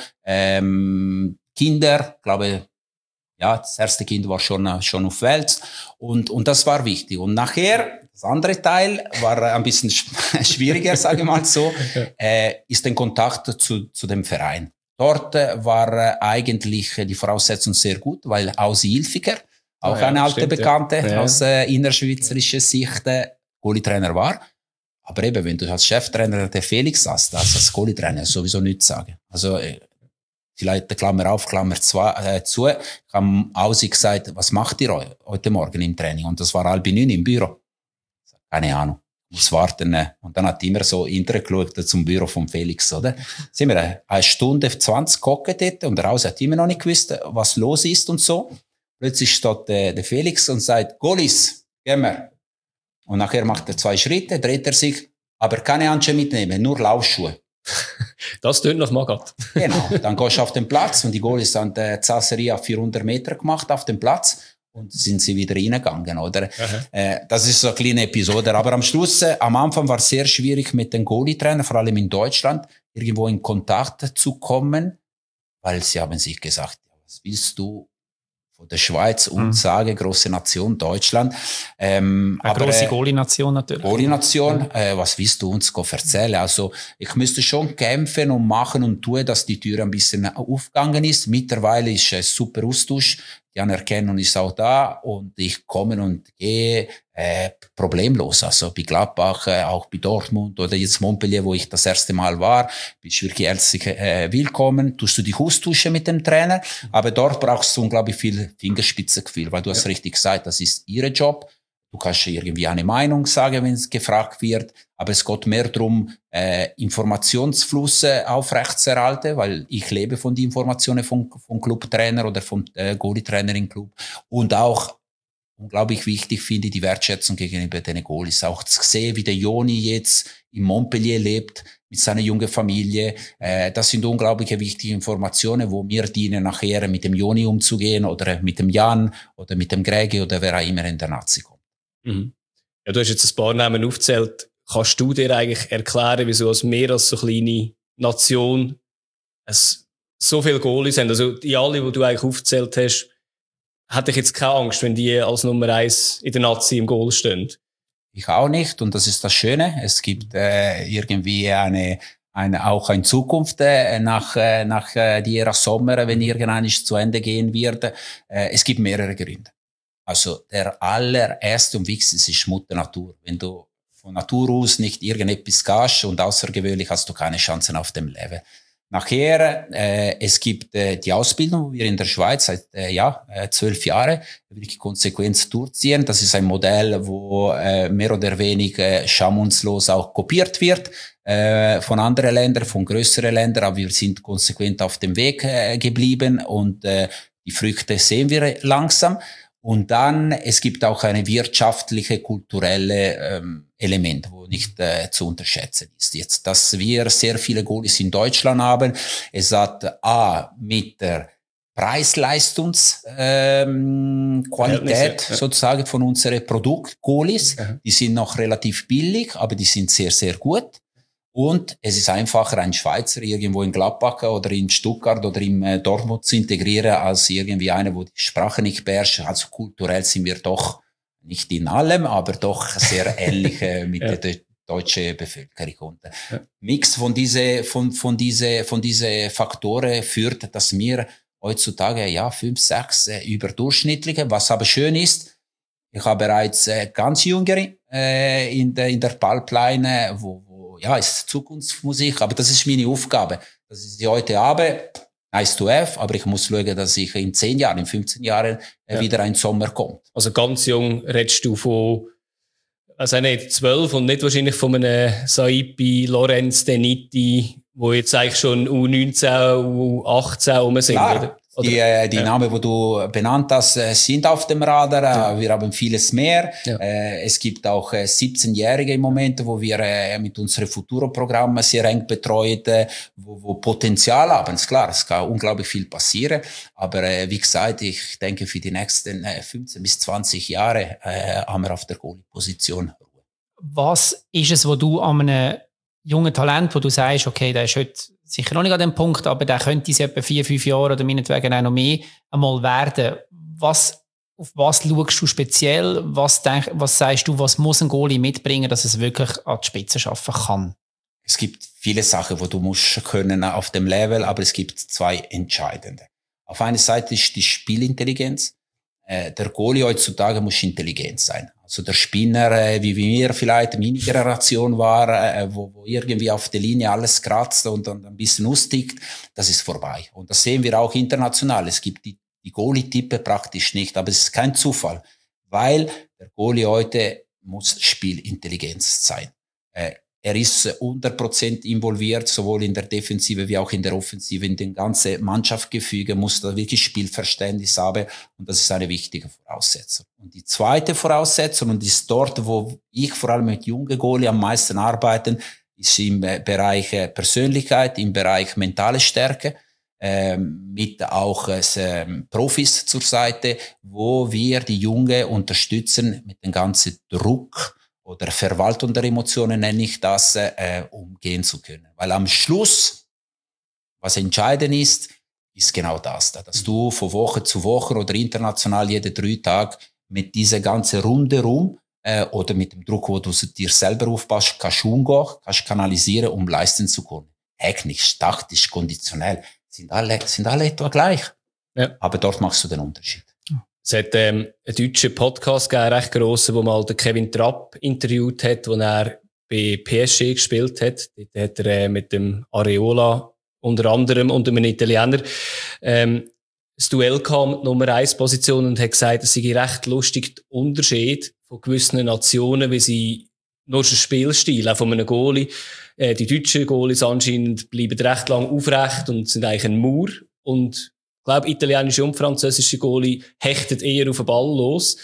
ähm, Kinder, ich glaube, ja, das erste Kind war schon, schon auf Welt. Und, und das war wichtig. Und nachher, das andere Teil war ein bisschen schwieriger, sage ich mal so, äh, ist der Kontakt zu, zu dem Verein. Dort war eigentlich die Voraussetzung sehr gut, weil Ausi Ilfiger, auch oh ja, eine alte stimmt, Bekannte ja. aus äh, innerschweizerischer Sicht, äh, Goalie-Trainer war. Aber eben, wenn du als Cheftrainer der Felix hast, also als Goalie-Trainer sowieso nichts sagen. Also, äh, vielleicht Klammer auf, Klammer zu, äh, zu haben Ausi gesagt, was macht ihr heute Morgen im Training? Und das war halb neun im Büro. Keine Ahnung, muss warten. Und dann hat immer so hintergeschaut zum Büro von Felix, oder? Sind wir eine Stunde zwanzig geguckt dort und der Ausi hat immer noch nicht gewusst, was los ist und so. Plötzlich steht äh, der Felix und sagt, Goalies, gehen wir. Und nachher macht er zwei Schritte, dreht er sich, aber keine Handschuhe mitnehmen, nur Laufschuhe. Das tönt nach Magat. Genau, dann gehst du auf den Platz und die Goalies haben die Zasserie auf vierhundert Meter gemacht auf dem Platz und sind sie wieder reingegangen, oder? Äh, das ist so eine kleine Episode, aber am Schluss, äh, am Anfang war es sehr schwierig mit den Goalie-Trainern, vor allem in Deutschland, irgendwo in Kontakt zu kommen, weil sie haben sich gesagt, was willst du von der Schweiz und mhm. sage, große Nation, Deutschland. Ähm, Eine aber, große äh, Goalie-Nation natürlich. Goalie-Nation, äh, was willst du uns erzählen? Also, ich müsste schon kämpfen und machen und tun, dass die Tür ein bisschen aufgegangen ist. Mittlerweile ist es super Austausch. Die Anerkennung ist auch da und ich komme und gehe äh, problemlos. Also bei Gladbach, äh, auch bei Dortmund oder jetzt Montpellier, wo ich das erste Mal war, bist du wirklich herzlich äh, willkommen. Tust du dich austauschen mit dem Trainer, aber dort brauchst du unglaublich viel Fingerspitzengefühl, weil du hast ja. richtig gesagt, das ist ihr Job. Du kannst irgendwie eine Meinung sagen, wenn es gefragt wird, aber es geht mehr darum, äh, Informationsfluss aufrechtzuerhalten, weil ich lebe von den Informationen vom, vom Clubtrainer oder vom äh, Goalie-Trainer im Club. Und auch, unglaublich wichtig finde ich, die Wertschätzung gegenüber den Goalies. Auch zu sehen, wie der Joni jetzt in Montpellier lebt, mit seiner jungen Familie. Äh, das sind unglaubliche wichtige Informationen, wo mir dienen, nachher mit dem Joni umzugehen oder mit dem Jan oder mit dem Gregi oder wer auch immer in der Nazi kommt. Mhm. Ja, du hast jetzt ein paar Namen aufgezählt. Kannst du dir eigentlich erklären, wieso als mehr als so kleine Nation es so viele Goalies haben? Also die alle, die du eigentlich aufgezählt hast, hätte ich jetzt keine Angst, wenn die als Nummer eins in der Nazi im Goal stehen. Ich auch nicht, und das ist das Schöne. Es gibt äh, irgendwie eine eine auch eine Zukunft äh, nach äh, nach äh, die Ära Sommer, wenn irgendwann zu Ende gehen wird. Äh, es gibt mehrere Gründe. Also der allererste und wichtigste ist Mutter Natur. Wenn du von Natur aus nicht irgendetwas gehst und außergewöhnlich, hast du keine Chancen auf dem Level. Nachher, äh, es gibt äh, die Ausbildung, wo wir in der Schweiz seit äh, ja, äh, zwölf Jahre wirklich konsequent durchziehen. Das ist ein Modell, wo äh, mehr oder weniger schamungslos auch kopiert wird äh, von anderen Ländern, von größeren Ländern, aber wir sind konsequent auf dem Weg äh, geblieben und äh, die Früchte sehen wir langsam. Und dann, es gibt auch eine wirtschaftliche, kulturelle ähm, Element, wo nicht äh, zu unterschätzen ist. Jetzt, dass wir sehr viele Goalies in Deutschland haben, es hat A, mit der Preis-Leistungs-Qualität ähm, Qualität, ja. sozusagen von unseren Produkt-Goalies, ja. Die sind noch relativ billig, aber die sind sehr, sehr gut. Und es ist einfacher, einen Schweizer irgendwo in Gladbach oder in Stuttgart oder in äh, Dortmund zu integrieren, als irgendwie einer, wo die Sprache nicht beherrscht. Also kulturell sind wir doch nicht in allem, aber doch sehr ähnlich äh, mit ja. der deutschen Bevölkerung. Und ja. Mix von diese, von, von diese, von diese Faktoren führt, dass wir heutzutage, ja, fünf, sechs äh, überdurchschnittliche, was aber schön ist, ich habe bereits äh, ganz Jüngere äh, in der, in der Pipeline, äh, wo, wo ja, ist Zukunftsmusik, aber das ist meine Aufgabe. Das ist die heute habe, nice to have, aber ich muss schauen, dass ich in zehn Jahren, in fünfzehn Jahren äh, ja. wieder ein Sommer kommt. Also ganz jung redest du von, also nicht zwölf und nicht wahrscheinlich von einem Saipi, Lorenz, Deniti, wo jetzt eigentlich schon U neunzehn, U achtzehn rum sind, Klar. oder? Die, äh, die ja. Namen, die du benannt hast, sind auf dem Radar. Ja. Wir haben vieles mehr. Ja. Äh, es gibt auch äh, siebzehnjährige im Moment, wo wir äh, mit unseren Futuro-Programmen sehr eng betreut, äh, wo, wo Potenzial haben. Ist klar, es kann unglaublich viel passieren. Aber äh, wie gesagt, ich denke, für die nächsten äh, fünfzehn bis zwanzig Jahre äh, haben wir auf der Goalie-Position Ruhe. Was ist es, wo du an einem jungen Talent, wo du sagst, okay, der ist heute sicher noch nicht an dem Punkt, aber der könnte es etwa vier, fünf Jahre oder meinetwegen auch noch mehr einmal werden. Was, auf was schaust du speziell? Was, denk, was sagst du, was muss ein Goalie mitbringen, dass es wirklich an die Spitze schaffen kann? Es gibt viele Sachen, wo du musst können auf dem Level, aber es gibt zwei entscheidende. Auf einer Seite ist die Spielintelligenz. Der Goalie heutzutage muss intelligent sein. Also der Spinner, äh, wie wir vielleicht meine Generation war, äh, wo, wo irgendwie auf der Linie alles kratzt und dann ein bisschen austickt, das ist vorbei. Und das sehen wir auch international. Es gibt die, die Goalie-Type praktisch nicht, aber es ist kein Zufall, weil der Goalie heute muss Spielintelligenz sein. Äh, Er ist hundert Prozent involviert, sowohl in der Defensive wie auch in der Offensive. In den ganzen Mannschaftsgefüge muss da wirklich Spielverständnis haben. Und das ist eine wichtige Voraussetzung. Und die zweite Voraussetzung, und ist dort, wo ich vor allem mit jungen Goalie am meisten arbeite, ist im Bereich Persönlichkeit, im Bereich mentale Stärke, äh, mit auch äh, Profis zur Seite, wo wir die Jungen unterstützen mit dem ganzen Druck, oder Verwaltung der Emotionen nenne ich das, äh, umgehen zu können. Weil am Schluss, was entscheidend ist, ist genau das, dass du von Woche zu Woche oder international jede drei Tage mit dieser ganzen Runde rum äh, oder mit dem Druck, wo du dir selber aufpasst, kannst umgehen, kannst kanalisieren, um leisten zu können. Technisch, taktisch, konditionell sind alle, sind alle etwa gleich. Ja. Aber dort machst du den Unterschied. Es hat ähm, einen deutschen Podcast gegeben, recht grossen, wo mal den Kevin Trapp interviewt hat, wo er bei P S G gespielt hat. Dort hat er äh, mit dem Areola unter anderem und einem Italiener ähm, das Duell kam mit Nummer eins Position und hat gesagt, es sei recht lustig der Unterschied von gewissen Nationen, wie sie nur schon Spielstil, auch von einem Goalie. Äh, die deutschen Goalies anscheinend bleiben recht lang aufrecht und sind eigentlich ein Mauer. Und ich glaube, italienische und französische Goalie hechten eher auf den Ball los.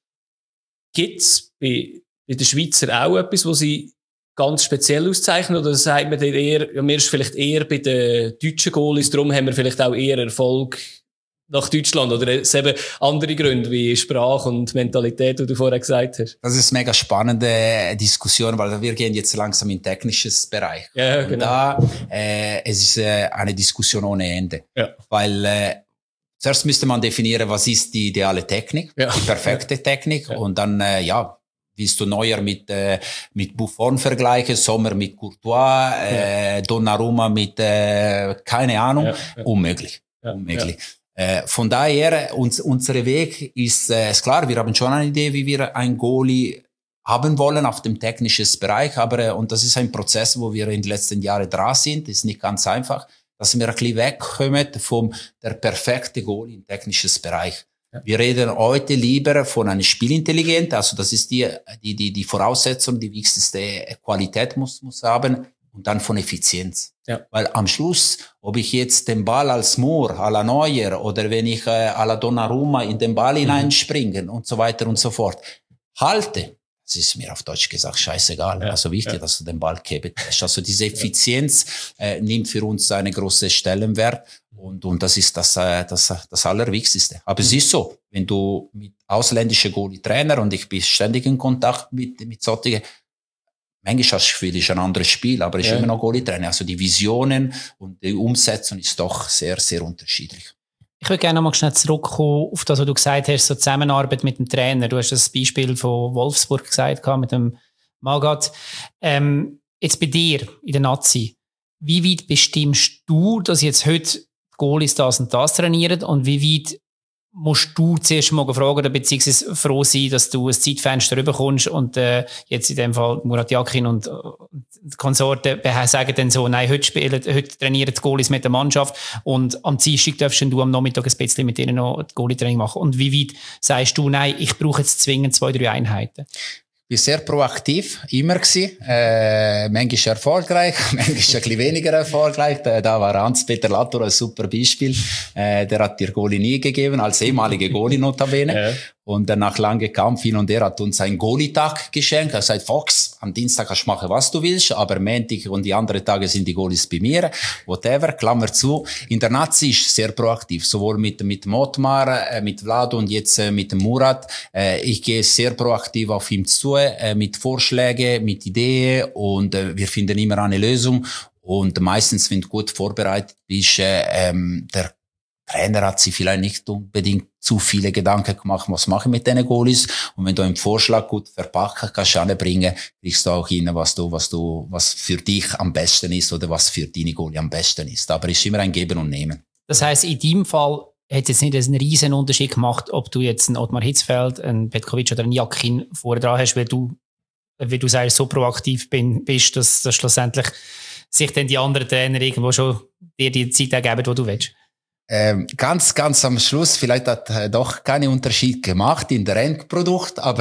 Gibt's bei, bei den Schweizer auch etwas, wo sie ganz speziell auszeichnen? Oder sagt man eher, ja, mir ist vielleicht eher bei den deutschen Goalies, darum haben wir vielleicht auch eher Erfolg nach Deutschland? Oder es eben andere Gründe wie Sprache und Mentalität, die du vorher gesagt hast? Das ist eine mega spannende Diskussion, weil wir gehen jetzt langsam in technisches Bereich. Ja, und genau. da, äh, es ist äh, eine Diskussion ohne Ende. Ja. Weil, äh, zuerst müsste man definieren, was ist die ideale Technik, ja. die perfekte Technik. Ja. Und dann, äh, ja, willst du Neuer mit, äh, mit Buffon vergleichen, Sommer mit Courtois, äh, ja. Donnarumma mit, äh, keine Ahnung, ja, ja. unmöglich. Ja, unmöglich. Ja. Äh, von daher, uns, unser Weg ist, äh, ist klar, wir haben schon eine Idee, wie wir ein Goalie haben wollen auf dem technischen Bereich, aber, äh, und das ist ein Prozess, wo wir in den letzten Jahren dran sind, ist nicht ganz einfach, dass wir ein bisschen wegkommen vom der perfekte Goalie im technischen Bereich. Ja. Wir reden heute lieber von einer Spielintelligenz, also das ist die, die, die, die Voraussetzung, die wichtigste Qualität muss, muss haben, und dann von Effizienz. Ja. Weil am Schluss, ob ich jetzt den Ball als Moore, à la Neuer, oder wenn ich äh, à la Donnarumma in den Ball mhm. hineinspringen und so weiter und so fort, halte, das ist mir auf Deutsch gesagt scheißegal. Ja. Also wichtig, ja. dass du den Ball kippst. Also diese Effizienz äh, nimmt für uns einen großen Stellenwert. Und, und das ist das, äh, das, das Allerwichtigste. Aber es ist so, wenn du mit ausländischen Goalie-Trainer, und ich bin ständig in Kontakt mit, mit solchen, manchmal hast du das Gefühl, es ist ein anderes Spiel, aber es ist ja. immer noch Goalie-Trainer. Also die Visionen und die Umsetzung ist doch sehr, sehr unterschiedlich. Ich würde gerne noch mal schnell zurückkommen auf das, was du gesagt hast, so Zusammenarbeit mit dem Trainer. Du hast das Beispiel von Wolfsburg gesagt, mit dem Magath. Ähm, jetzt bei dir in der Nazi, wie weit bestimmst du, dass jetzt heute Goalies das und das trainieren, und wie weit musst du zuerst mal fragen oder beziehungsweise froh sein, dass du ein Zeitfenster rüberkommst und äh, jetzt in dem Fall Murat Yakin und, und Konsorten sagen dann so, nein, heute spielen, heute trainieren die Goalies mit der Mannschaft und am Dienstag darfst du am Nachmittag ein bisschen mit denen noch das Goalie-Training machen. Und wie weit sagst du, nein, ich brauche jetzt zwingend zwei, drei Einheiten? Ich bin sehr proaktiv, immer gewesen. Äh, manchmal erfolgreich, manchmal ein bisschen weniger erfolgreich. Da, da war Hans-Peter Latour ein super Beispiel. Äh, der hat dir Goalie nie gegeben, als ehemalige Goalie notabene. Ja. Und dann nach langem Kampf hin und her hat uns einen Goalie-Tag geschenkt. Er sagt, Fox, am Dienstag kannst du machen, was du willst, aber Montag und die anderen Tage sind die Goalies bei mir. Whatever, Klammer zu. In der Nazi ist sehr proaktiv, sowohl mit, mit Motmar, äh, mit Vlad und jetzt äh, mit Murat. Äh, ich gehe sehr proaktiv auf ihn zu, äh, mit Vorschlägen, mit Ideen, und äh, wir finden immer eine Lösung. Und meistens, wenn du gut vorbereitet bist, äh, ähm, der Trainer hat sich vielleicht nicht unbedingt zu viele Gedanken gemacht, was mache ich mit den Goalies. Und wenn du einen Vorschlag gut verpacken kannst, anbringen, kriegst du auch hin, was du, was du, was für dich am besten ist oder was für deine Goalie am besten ist. Aber es ist immer ein Geben und Nehmen. Das heisst, in deinem Fall hat es jetzt nicht einen riesen Unterschied gemacht, ob du jetzt einen Ottmar Hitzfeld, einen Petkovic oder einen Yakin vorher dran hast, weil du, wie du sagst, so proaktiv bin, bist, dass, dass schlussendlich sich dann die anderen Trainer irgendwo schon dir die Zeit geben, die du willst. Ähm, ganz, ganz am Schluss, vielleicht hat äh, doch keinen Unterschied gemacht in der Endprodukt, aber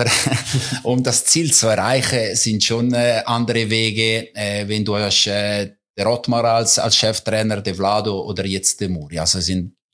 um das Ziel zu erreichen, sind schon äh, andere Wege, äh, wenn du hast, äh, der Ottmar als, als Cheftrainer, der Vlado oder jetzt der Muri. Also sind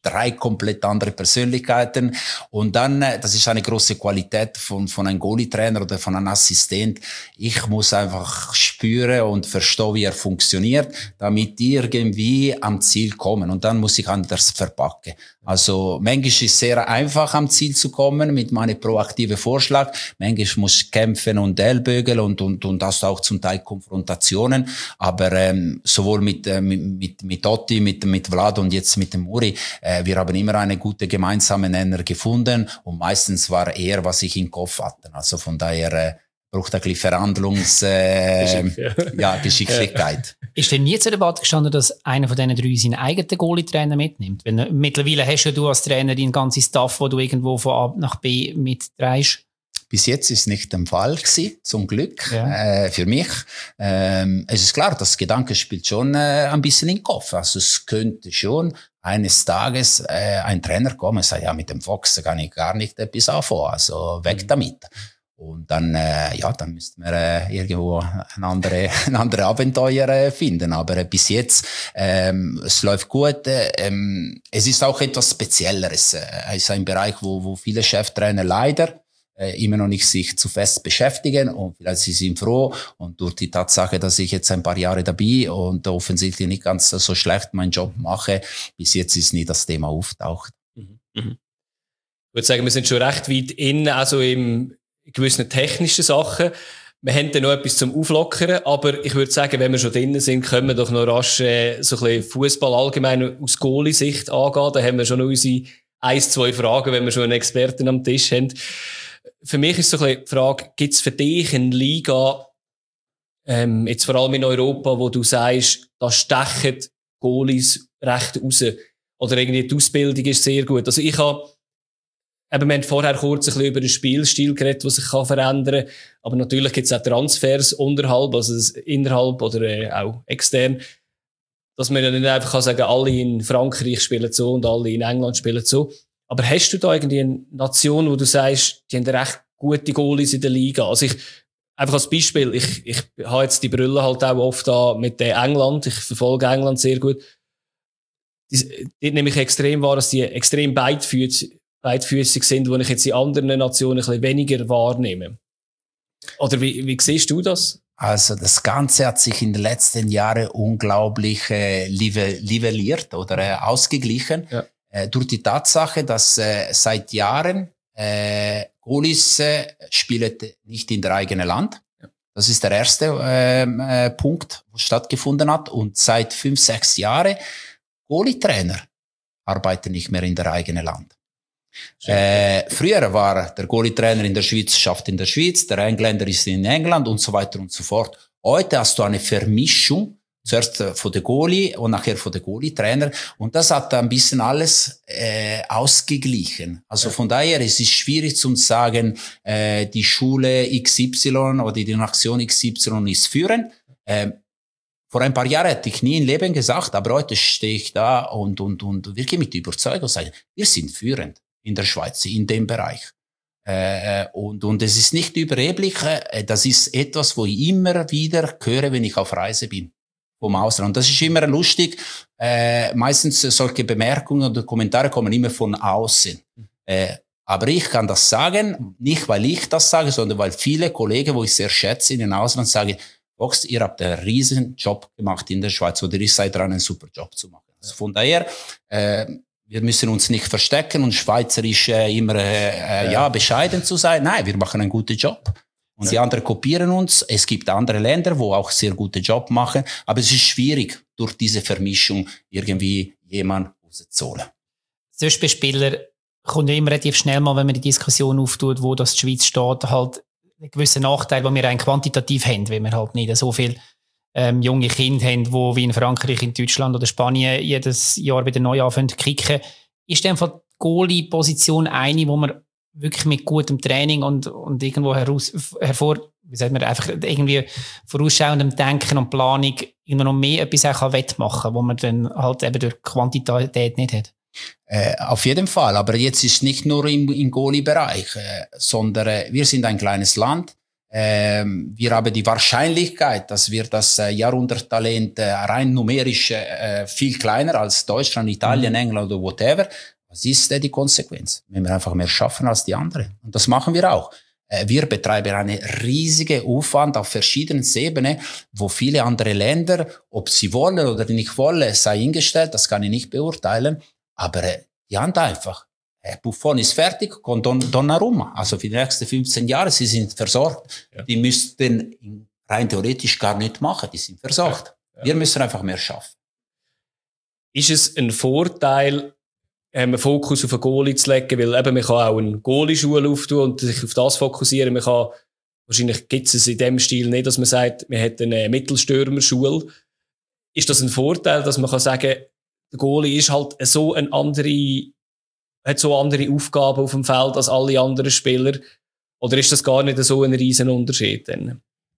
drei komplett andere Persönlichkeiten. Und dann, das ist eine große Qualität von, von einem Goalie-Trainer oder von einem Assistent. Ich muss einfach spüren und verstehen, wie er funktioniert, damit die irgendwie am Ziel kommen. Und dann muss ich anders verpacken. Also, manchmal ist es sehr einfach, am Ziel zu kommen mit meinem proaktiven Vorschlag. Manchmal muss ich kämpfen und ellbögeln und, und, und hast auch zum Teil Konfrontationen. Aber, ähm, sowohl mit, äh, mit, mit, mit Otti, mit, mit Vlad und jetzt mit dem Muri, äh, wir haben immer eine gute gemeinsame Nenner gefunden. Und meistens war er, was ich im Kopf hatte. Also von daher, äh, braucht ein bisschen Verhandlungs, äh, Geschick, ja. ja, Geschicklichkeit. Ist denn nie zur Debatte gestanden, dass einer von diesen drei seinen eigenen Goalie-Trainer mitnimmt? Weil mittlerweile hast ja du als Trainer deinen ganzen Staff, wo du irgendwo von A nach B mitdrehst. Bis jetzt ist nicht der Fall gewesen, zum Glück, ja. äh, für mich. Ähm, es ist klar, das Gedanke spielt schon äh, ein bisschen im Kopf. Also es könnte schon eines Tages äh, ein Trainer kommen und sagen, ja, mit dem Fox kann ich gar nicht etwas anfangen, also weg mhm. damit. Und dann, äh, ja, dann müssten wir äh, irgendwo ein andere, ein andere Abenteuer äh, finden. Aber äh, bis jetzt, ähm, es läuft gut. Äh, ähm, es ist auch etwas Spezielleres. Äh, es ist ein Bereich, wo, wo viele Cheftrainer leider äh, immer noch nicht sich zu fest beschäftigen. Und vielleicht sie sind froh. Und durch die Tatsache, dass ich jetzt ein paar Jahre dabei und offensichtlich nicht ganz so schlecht meinen Job mache, bis jetzt ist nie das Thema auftaucht. Mhm. Mhm. Ich würde sagen, wir sind schon recht weit in, also im gewissen technischen Sachen. Wir haben dann noch etwas zum Auflockern, aber ich würde sagen, wenn wir schon drinnen sind, können wir doch noch rasch äh, so ein bisschen Fußball allgemein aus Goalie-Sicht angehen. Da haben wir schon noch unsere ein, zwei Fragen, wenn wir schon einen Experten am Tisch haben. Für mich ist so ein bisschen die Frage, gibt es für dich eine Liga, ähm, jetzt vor allem in Europa, wo du sagst, da stechen Goalies recht raus? Oder irgendwie die Ausbildung ist sehr gut. Also ich habe Eben, wir haben vorher kurz ein bisschen über den Spielstil geredet, der sich verändern kann. Aber natürlich gibt es auch Transfers unterhalb, also innerhalb oder äh, auch extern. Dass man ja nicht einfach kann sagen, alle in Frankreich spielen so und alle in England spielen so. Aber hast du da irgendwie eine Nation, wo du sagst, die haben recht gute Goalies in der Liga? Also ich, einfach als Beispiel, ich, ich habe jetzt die Brille halt auch oft da mit England. Ich verfolge England sehr gut. Dort nehme ich extrem wahr, dass die extrem beidfüßig beidfüßig sind, die ich jetzt in anderen Nationen ein bisschen weniger wahrnehme. Oder wie, wie siehst du das? Also das Ganze hat sich in den letzten Jahren unglaublich äh, livelliert oder äh, ausgeglichen. Ja. Äh, durch die Tatsache, dass äh, seit Jahren äh, Goalies äh, spielen nicht in der eigenen Land. Ja. Das ist der erste äh, äh, Punkt, wo stattgefunden hat. Und seit fünf, sechs Jahren Goalie-Trainer arbeiten nicht mehr in der eigenen Land. Äh, früher war der Goalie-Trainer in der Schweiz, schafft in der Schweiz, der Engländer ist in England und so weiter und so fort. Heute hast du eine Vermischung, zuerst von der Goalie und nachher von der Goalie-Trainer, und das hat ein bisschen alles äh, ausgeglichen. Also ja. Von daher ist es schwierig zu sagen, äh, die Schule X Y oder die Nation X Y ist führend. Ähm, Vor ein paar Jahren hätte ich nie im Leben gesagt, aber heute stehe ich da und, und, und wirklich mit Überzeugung sage, wir sind führend in der Schweiz, in dem Bereich. Äh, und, und es ist nicht überheblich, äh, das ist etwas, wo ich immer wieder höre, wenn ich auf Reise bin, vom Ausland. Und das ist immer lustig, äh, meistens solche Bemerkungen oder Kommentare kommen immer von außen. Äh, aber ich kann das sagen, nicht weil ich das sage, sondern weil viele Kollegen, wo ich sehr schätze, in den Ausland sagen, Box, ihr habt einen riesen Job gemacht in der Schweiz oder ihr seid dran, einen super Job zu machen. Also von daher, äh, wir müssen uns nicht verstecken und schweizerisch äh, immer äh, ja. ja bescheiden zu sein. Nein, wir machen einen guten Job. Und ja. Die anderen kopieren uns. Es gibt andere Länder, wo auch sehr gute Job machen. Aber es ist schwierig, durch diese Vermischung irgendwie jemanden rauszuholen. Sonst bei Spielern kommt ja immer relativ schnell mal, wenn man die Diskussion auftut, wo das die Schweiz steht, halt einen gewissen Nachteil, den wir rein quantitativ haben, weil wir halt nicht so viele ähm, junge Kinder haben, die wie in Frankreich, in Deutschland oder Spanien jedes Jahr wieder neu anfangen zu kicken. Ist dann die Goalie-Position eine, wo man wirklich mit gutem Training und, und irgendwo heraus, hervor, wie sagt man, einfach irgendwie vorausschauendem Denken und Planung immer noch mehr etwas auch wettmachen kann, wo man dann halt eben durch Quantität nicht hat? Äh, auf jeden Fall, aber jetzt ist nicht nur im, im Goalie-Bereich, äh, sondern äh, wir sind ein kleines Land. Ähm, wir haben die Wahrscheinlichkeit, dass wir das äh, Jahrhunderttalent äh, rein numerisch äh, viel kleiner als Deutschland, Italien, mhm. England oder whatever. Was ist äh, die Konsequenz? Wenn wir einfach mehr schaffen als die anderen. Und das machen wir auch. Äh, wir betreiben eine riesige Aufwand auf verschiedenen Ebenen, wo viele andere Länder, ob sie wollen oder nicht wollen, sei hingestellt, das kann ich nicht beurteilen. Aber äh, die haben einfach. Buffon ist fertig, kommt Don, Donnarumma. Also für die nächsten fünfzehn Jahre, sie sind versorgt. Ja. Die müssten rein theoretisch gar nicht machen, die sind versorgt. Ja. Ja. Wir müssen einfach mehr schaffen. Ist es ein Vorteil, einen Fokus auf einen Goalie zu legen? Weil eben, man kann auch eine Goalie-Schule auftun und sich auf das fokussieren. Man kann, wahrscheinlich gibt es in dem Stil nicht, dass man sagt, man hat eine Mittelstürmer-Schule. Ist das ein Vorteil, dass man kann sagen, der Goalie ist halt so eine andere hat so andere Aufgaben auf dem Feld als alle anderen Spieler? Oder ist das gar nicht so ein riesen Unterschied? Denn?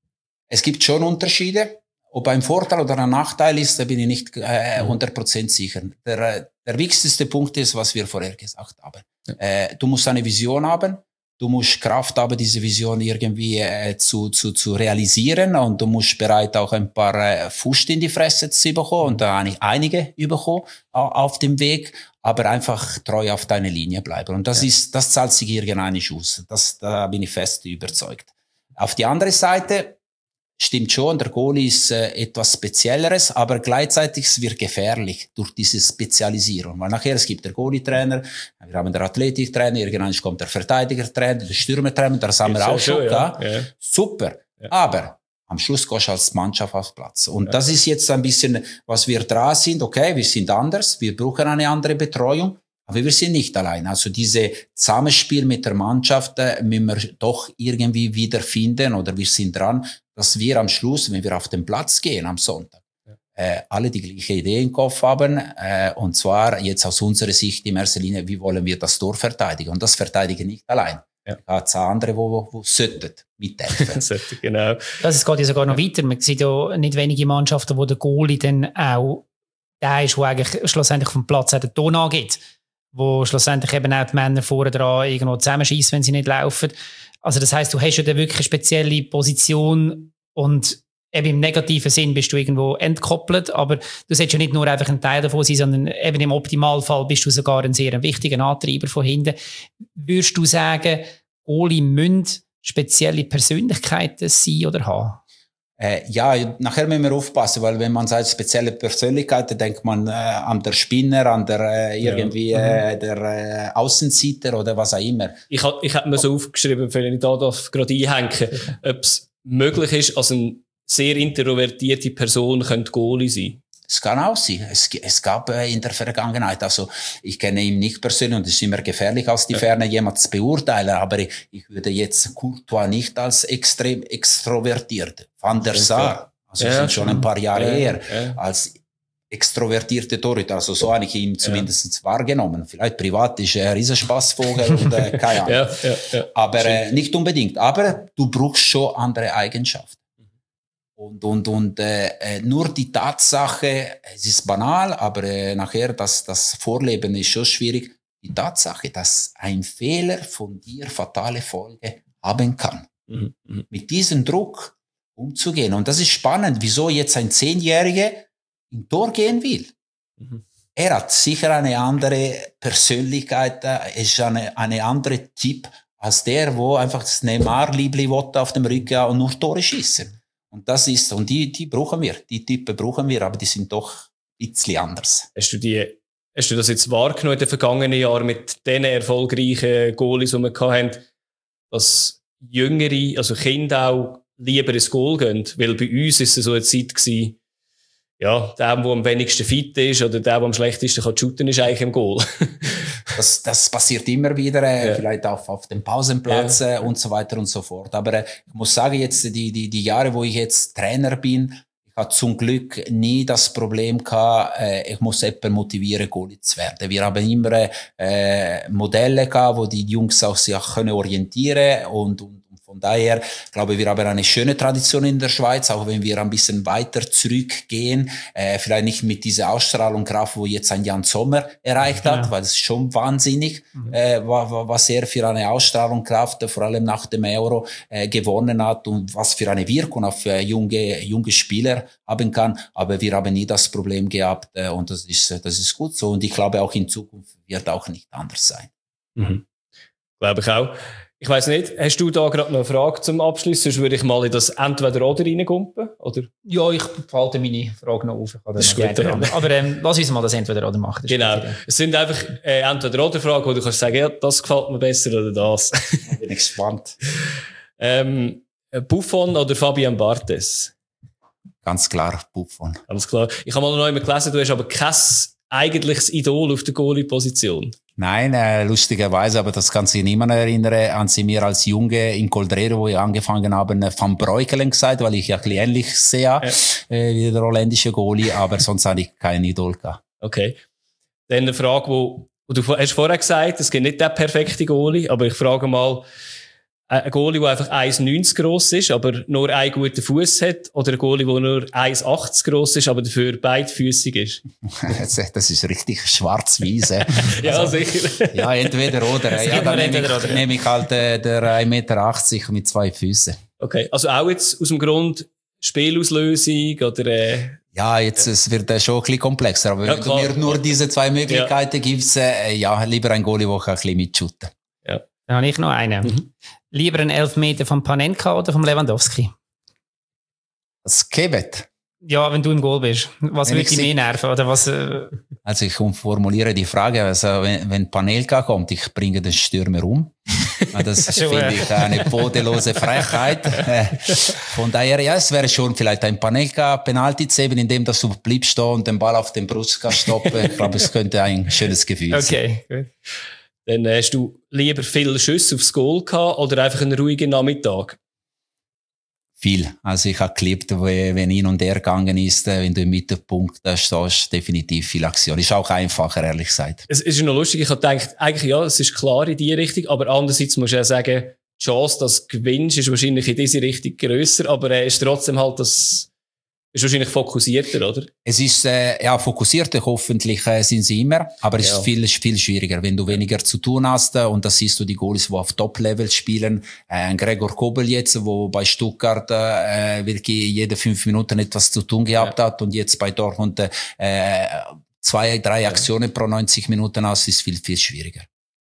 Es gibt schon Unterschiede. Ob ein Vorteil oder ein Nachteil ist, da bin ich nicht äh, hundert Prozent sicher. Der, der wichtigste Punkt ist, was wir vorher gesagt haben. Ja. Äh, du musst eine Vision haben. Du musst Kraft haben, diese Vision irgendwie äh, zu, zu, zu realisieren. Und du musst bereit auch ein paar äh, Fuß in die Fresse zu bekommen und da eigentlich einige bekommen äh, auf dem Weg. Aber einfach treu auf deine Linie bleiben. Und das ja. ist, das zahlt sich irgendwann nicht aus. Das, da bin ich fest überzeugt. Auf die andere Seite stimmt schon, der Goalie ist äh, etwas Spezielleres, aber gleichzeitig wird gefährlich durch diese Spezialisierung. Weil nachher, es gibt der Goalie-Trainer, wir haben den Athletiktrainer, irgendwann kommt der Verteidiger-Trainer, der Stürmer-Trainer, das haben wir auch schon gehabt. Ja. Ja. Super. Ja. Aber am Schluss gehst du als Mannschaft auf Platz. Und ja. das ist jetzt ein bisschen, was wir dran sind. Okay, wir sind anders, wir brauchen eine andere Betreuung, aber wir sind nicht allein. Also diese Zusammenspiel mit der Mannschaft äh, müssen wir doch irgendwie wiederfinden oder wir sind dran, dass wir am Schluss, wenn wir auf den Platz gehen am Sonntag, ja. äh, alle die gleiche Idee im Kopf haben. Äh, und zwar jetzt aus unserer Sicht in erster Linie, wie wollen wir das Tor verteidigen? Und das verteidigen nicht allein. Ja. Da hat es andere, die, die, die sollten mithelfen. Genau. Das geht ja sogar noch weiter. Man sieht ja nicht wenige Mannschaften, wo der Goalie dann auch der ist, der eigentlich schlussendlich vom Platz her den Ton angeht. Wo schlussendlich eben auch die Männer vorne dran irgendwo zusammenschießen, wenn sie nicht laufen. Also das heisst, du hast ja dann wirklich eine spezielle Position und eben im negativen Sinn bist du irgendwo entkoppelt, aber du solltest ja nicht nur einfach ein Teil davon sein, sondern eben im Optimalfall bist du sogar ein sehr wichtiger Antreiber von hinten. Würdest du sagen, Goalie müssen spezielle Persönlichkeiten sein oder haben? Äh, ja, nachher müssen wir aufpassen, weil wenn man sagt spezielle Persönlichkeiten, denkt man äh, an der Spinner, an der äh, irgendwie ja. äh, der äh, Außenseiter oder was auch immer. Ich habe ich hab mir so aufgeschrieben, wenn ich da gerade einhänge, ob es möglich ist, als eine sehr introvertierte Person könnte Goalie sein. Es kann auch sein. Es, es gab äh, in der Vergangenheit, also ich kenne ihn nicht persönlich und es ist immer gefährlich, aus die ja. Ferne jemand zu beurteilen, aber ich, ich würde jetzt Courtois nicht als extrem extrovertiert. Van der Sar, also ja, sind schon ein paar Jahre ja, her, ja. als extrovertierte Torhüter, also so habe ich ihn zumindest ja. wahrgenommen. Vielleicht privat ist er ein Riesenspaßvogel und äh, keine Ahnung. Ja, ja, ja. Aber äh, nicht unbedingt. Aber du brauchst schon andere Eigenschaften. Und, und, und äh, nur die Tatsache, es ist banal, aber äh, nachher das, das Vorleben ist schon schwierig, die Tatsache, dass ein Fehler von dir fatale Folge haben kann. Mhm. Mit diesem Druck umzugehen. Und das ist spannend, wieso jetzt ein Zehnjähriger im Tor gehen will. Mhm. Er hat sicher eine andere Persönlichkeit, er ist eine, eine andere Typ als der, wo einfach das Neymar-Liebli auf dem Rücken und nur Tore schießen. Und das ist, und die, die brauchen wir, die Typen brauchen wir, aber die sind doch ein bisschen anders. Hast du die, hast du das jetzt wahrgenommen in den vergangenen Jahren mit den erfolgreichen Goalies, die wir hatten, dass Jüngere, also Kinder auch lieber ins Goal gehen? Weil bei uns ist es so eine Zeit gewesen, ja, der, der am wenigsten fit ist oder der, der am schlechtesten kann shooten, ist eigentlich im Goal. das, das passiert immer wieder, äh, ja. vielleicht auf, auf dem Pausenplatz ja. äh, und so weiter und so fort. Aber äh, ich muss sagen, jetzt die, die, die Jahre, wo ich jetzt Trainer bin, ich hatte zum Glück nie das Problem gehabt, äh, ich muss jemanden motivieren, Goalie zu werden. Wir haben immer äh, Modelle gehabt, wo die Jungs auch sich können orientieren und, und von daher glaube ich, wir haben eine schöne Tradition in der Schweiz, auch wenn wir ein bisschen weiter zurückgehen, äh, vielleicht nicht mit dieser Ausstrahlung Kraft, wo jetzt ein Jan Sommer erreicht hat, ja. weil es schon wahnsinnig mhm. äh, war, was er für eine Ausstrahlung Kraft, vor allem nach dem Euro äh, gewonnen hat und was für eine Wirkung auf äh, junge junge Spieler haben kann, aber wir haben nie das Problem gehabt äh, und das ist das ist gut so und ich glaube auch in Zukunft wird auch nicht anders sein. Mhm. Glaube ich auch. Ich weiss nicht, hast du da gerade noch eine Frage zum Abschluss? Sonst würde ich mal in das Entweder-Oder reingumpen, oder? Ja, ich behalte meine Frage noch auf. Das ist gut. Aber, aber ähm, lass uns mal das Entweder-Oder machen. Genau. Es sind einfach äh, Entweder-Oder-Fragen, wo du kannst sagen, ja, das gefällt mir besser oder das. Ich bin gespannt. ähm, Buffon oder Fabian Barthez? Ganz klar, Buffon. Ganz klar. Ich habe mal noch einmal gelesen, du hast aber kein eigentliches Idol auf der Goalie-Position. Nein, äh, lustigerweise, aber das kann sich niemand erinnern, an sie mir als Junge in Coldredo, wo ich angefangen habe, Van Breukelen gesagt, weil ich ja ein bisschen ähnlich sehe, ja. äh, wie der holländische Goalie, aber sonst habe ich keinen Idol gehabt. Okay. Dann eine Frage, wo, wo du hast vorher gesagt, es gibt nicht den perfekten Goalie, aber ich frage mal, ein Goalie, der einfach eins Komma neunzig gross ist, aber nur einen guten Fuß hat, oder ein Goalie, der nur eins Komma achtzig gross ist, aber dafür beidfüßig ist? Das ist richtig schwarz-weiß. Ja, also, sicher. Ja, entweder oder. Ja, dann nehme ich, nehme ich halt äh, der eins Komma achtzig Meter mit zwei Füßen. Okay, also auch jetzt aus dem Grund Spielauslösung oder... Äh Ja, jetzt es wird es schon ein bisschen komplexer, aber ja, wenn klar. du mir nur diese zwei Möglichkeiten ja. gibst, äh, ja, lieber ein Goalie, der ein bisschen mitschütten. Ja. Dann habe ich noch einen. Mhm. Lieber ein Elfmeter von Panenka oder von Lewandowski? Das Kebet. Ja, wenn du im Goal bist. Was würde dich mehr nerven? Oder was, äh also ich formuliere die Frage, also wenn, wenn Panenka kommt, ich bringe den Stürmer um. Das finde ich eine bodenlose Frechheit. Von daher, ja, es wäre schon vielleicht ein Panenka-Penalty zu sehen, indem dass du bleibst da und den Ball auf den Brust kannst stoppen. Ich glaube, es könnte ein schönes Gefühl sein. Okay, gut. Dann hast du lieber viele Schüsse aufs Goal gehabt oder einfach einen ruhigen Nachmittag? Viel. Also ich habe geliebt, wenn hin und her gegangen ist, wenn du im Mittelpunkt stehst, definitiv viel Aktion. Ist auch einfacher, ehrlich gesagt. Es ist noch lustig, ich habe gedacht, eigentlich ja, es ist klar in diese Richtung, aber andererseits musst du ja sagen, die Chance, dass du gewinnst, ist wahrscheinlich in diese Richtung grösser, aber es ist trotzdem halt das... Ist wahrscheinlich fokussierter, oder? Es ist, äh, ja, fokussierter, hoffentlich äh, sind sie immer, aber es ja. ist viel, viel schwieriger, wenn du weniger zu tun hast, äh, und das siehst du die Goalies, die auf Top-Level spielen, äh, Gregor Kobel jetzt, wo bei Stuttgart äh, wirklich jede fünf Minuten etwas zu tun gehabt ja. hat und jetzt bei Dortmund äh, zwei, drei Aktionen ja. pro neunzig Minuten hast, ist viel, viel schwieriger.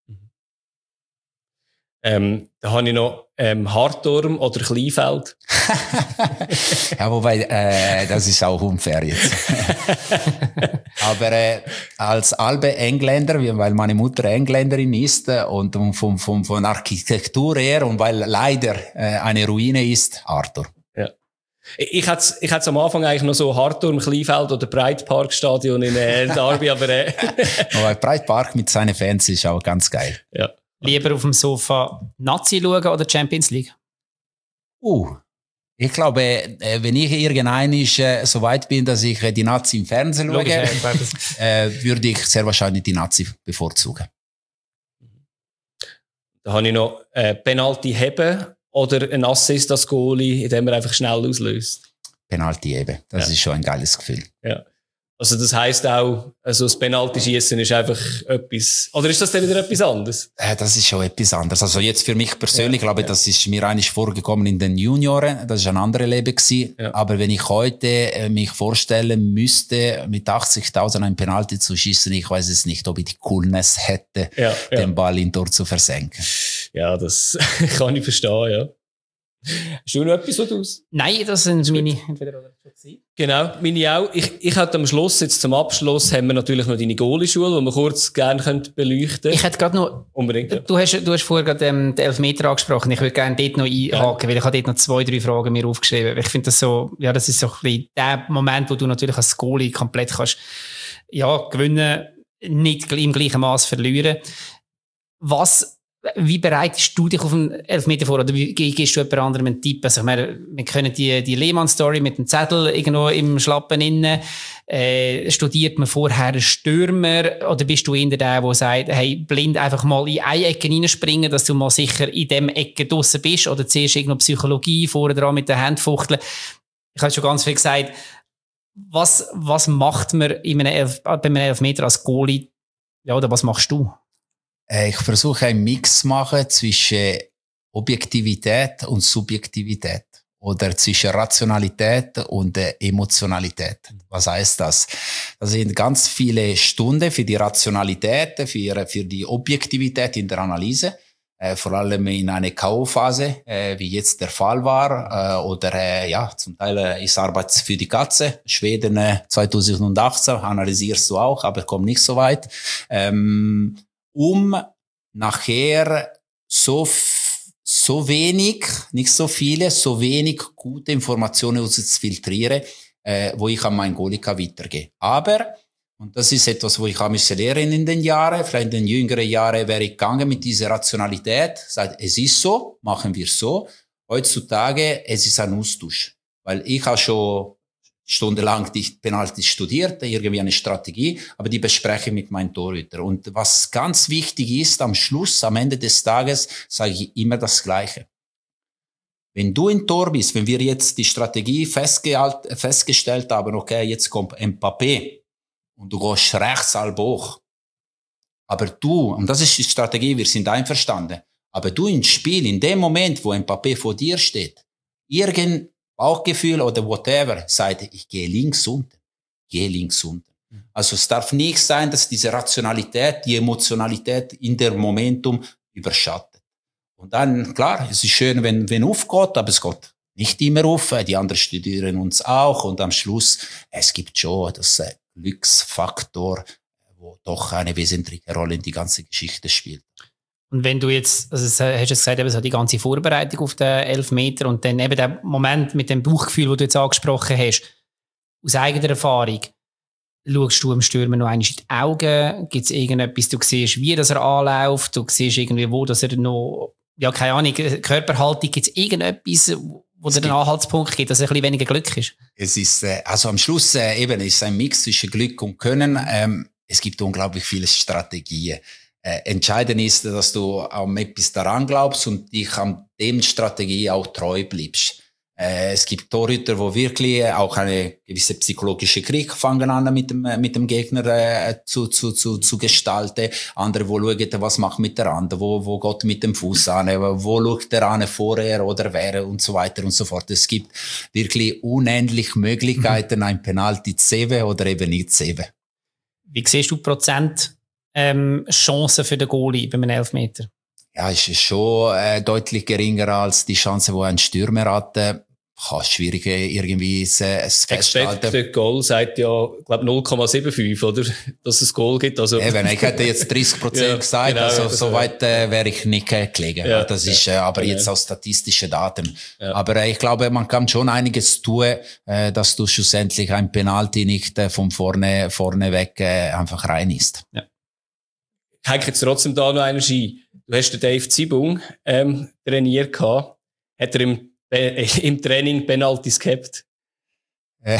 Ähm, da habe ich noch ähm, Hartturm oder Kleinfeld. Ja, wobei, äh, das ist auch unfair jetzt. Aber äh, als halbe Engländer, weil meine Mutter Engländerin ist äh, und von, von, von Architektur her und weil leider äh, eine Ruine ist, Hartturm. Ja. Ich hätte ich hätte am Anfang eigentlich noch so Hartturm, Kleinfeld oder Breitparkstadion in äh, Derby, aber... Äh. Aber Breitpark mit seinen Fans ist auch ganz geil. Ja. Lieber auf dem Sofa Nazi schauen oder Champions League? Uh, ich glaube, äh, wenn ich irgendein äh, so weit bin, dass ich äh, die Nazi im Fernsehen schaue, äh, würde ich sehr wahrscheinlich die Nazi bevorzugen. Da habe ich noch äh, Penalty heben oder ein Assist als Goalie, indem man einfach schnell auslöst. Penalty heben, das ja. ist schon ein geiles Gefühl. Ja. Also das heisst auch, also das Penalty-Schießen ist einfach etwas... Oder ist das dann wieder etwas anderes? Äh, das ist schon etwas anderes. Also jetzt für mich persönlich, ja, glaube ich, ja. das ist mir eigentlich vorgekommen in den Junioren. Das ist ein anderes Leben gewesen. Ja. Aber wenn ich heute äh, mich vorstellen müsste, mit achtzigtausend ein Penalty zu schießen, ich weiß es nicht, ob ich die Coolness hätte, ja, ja. den Ball in Tor zu versenken. Ja, das kann ich verstehen, ja. Hast du noch etwas, was du aus? Nein, das sind meine entweder oder. Genau, meine auch. Ich, ich hätte am Schluss, jetzt zum Abschluss, haben wir natürlich noch deine Goalie-Schule, die wir kurz gerne beleuchten könnten. Ich hätte gerade noch... Unbedingt, ja. Du hast, du hast vorher gerade ähm, den Elfmeter angesprochen. Ich würde gerne dort noch einhaken, ja. weil ich habe dort noch zwei, drei Fragen mir aufgeschrieben. Ich finde das so, ja, das ist so ein bisschen der Moment, wo du natürlich als Goalie komplett kannst, ja, gewinnen, nicht im gleichen Maß verlieren. Was Wie bereitest du dich auf einen Elfmeter vor? Oder wie gibst du jemand anderem einen Tipp? Also, ich meine, wir können die, die Lehmann-Story mit dem Zettel irgendwo im Schlappen innen. Äh, studiert man vorher einen Stürmer? Oder bist du eher der, der sagt, hey, blind einfach mal in eine Ecke reinspringen, dass du mal sicher in dem Ecke draussen bist? Oder zuerst irgendwo Psychologie vorne dran mit den Händen fuchteln? Ich habe schon ganz viel gesagt. Was, was macht man in einem Elf, bei einem Elfmeter als Goalie? Ja, oder was machst du? Ich versuche einen Mix zu machen zwischen Objektivität und Subjektivität oder zwischen Rationalität und Emotionalität. Was heißt das? Das sind ganz viele Stunden für die Rationalität, für, für die Objektivität in der Analyse, äh, vor allem in einer K O-Phase, äh, wie jetzt der Fall war, äh, oder äh, ja, zum Teil äh, ist Arbeit für die Katze. Schweden äh, zweitausendachtzehn analysierst du auch, aber komm nicht so weit. Ähm, um nachher so, so wenig, nicht so viele, so wenig gute Informationen zu filtrieren, äh, wo ich an meinen Goalie weitergehe. Aber, und das ist etwas, wo ich habe müssen lernen in den Jahren, vielleicht in den jüngeren Jahren wäre ich gegangen mit dieser Rationalität, sagt, es ist so, machen wir so. Heutzutage, es ist ein Austausch. Weil ich habe schon stundenlang die Penalty studiert, irgendwie eine Strategie, aber die bespreche ich mit meinem Torhüter. Und was ganz wichtig ist, am Schluss, am Ende des Tages, sage ich immer das Gleiche. Wenn du im Tor bist, wenn wir jetzt die Strategie festgestellt haben, okay, jetzt kommt Mbappé und du gehst rechts halb hoch, aber du, und das ist die Strategie, wir sind einverstanden, aber du im Spiel, in dem Moment, wo Mbappé vor dir steht, irgend Bauchgefühl oder whatever, sagt, ich gehe links unten, gehe links unten. Also es darf nicht sein, dass diese Rationalität, die Emotionalität in der Momentum überschattet. Und dann, klar, es ist schön, wenn, wenn aufgeht, aber es geht nicht immer auf. Die anderen studieren uns auch und am Schluss, es gibt schon das Glücksfaktor, wo doch eine wesentliche Rolle in die ganze Geschichte spielt. Und wenn du jetzt, also hast du gesagt, es hat die ganze Vorbereitung auf den Elfmeter und dann eben der Moment mit dem Bauchgefühl, das du jetzt angesprochen hast, aus eigener Erfahrung, schaust du dem Stürmer noch einmal in die Augen? Gibt es irgendetwas, du siehst, wie das er anläuft, du siehst irgendwie, wo dass er noch, ja, keine Ahnung, Körperhaltung, gibt es irgendetwas, wo dir einen Anhaltspunkt gibt, dass er ein bisschen weniger Glück ist? Es ist, also am Schluss äh, eben, ist ein Mix zwischen Glück und Können. Ähm, es gibt unglaublich viele Strategien. Äh, entscheidend ist, dass du an etwas daran glaubst und dich an dem Strategie auch treu bleibst. Äh, es gibt Torhüter, wo wirklich auch eine gewisse psychologische Krieg fangen an mit dem, mit dem Gegner äh, zu, zu, zu, zu gestalten. Andere, wo schauen, was macht mit der anderen, wo, wo geht mit dem Fuß an, wo schaut der an vorher oder wer und so weiter und so fort. Es gibt wirklich unendlich Möglichkeiten, ein Penalty zu sehen oder eben nicht zu sehen. Wie siehst du Prozent Ähm, Chancen für den Goalie bei einem Elfmeter? Ja, es ist schon äh, deutlich geringer als die Chance, die ein Stürmer hat. Äh, schwierig irgendwie es, es festzuhalten. Expected Goal sagt ja, glaube null Komma fünfundsiebzig, oder? Dass es Goal gibt. Also eben, ich hätte jetzt dreißig Prozent ja, gesagt, genau, also so weit äh, wäre ich nicht äh, gelegen. Ja, das ist äh, aber ja. jetzt aus statistischen Daten. Ja. Aber äh, ich glaube, man kann schon einiges tun, äh, dass du schlussendlich ein Penalty nicht äh, von vorne vorne weg äh, einfach rein ist. Ja. Ich hänge jetzt trotzdem da noch einen ein. Du hast den Dave Zibung ähm, trainiert gehabt. Hat er im, äh, im Training Penalties gehabt? Äh.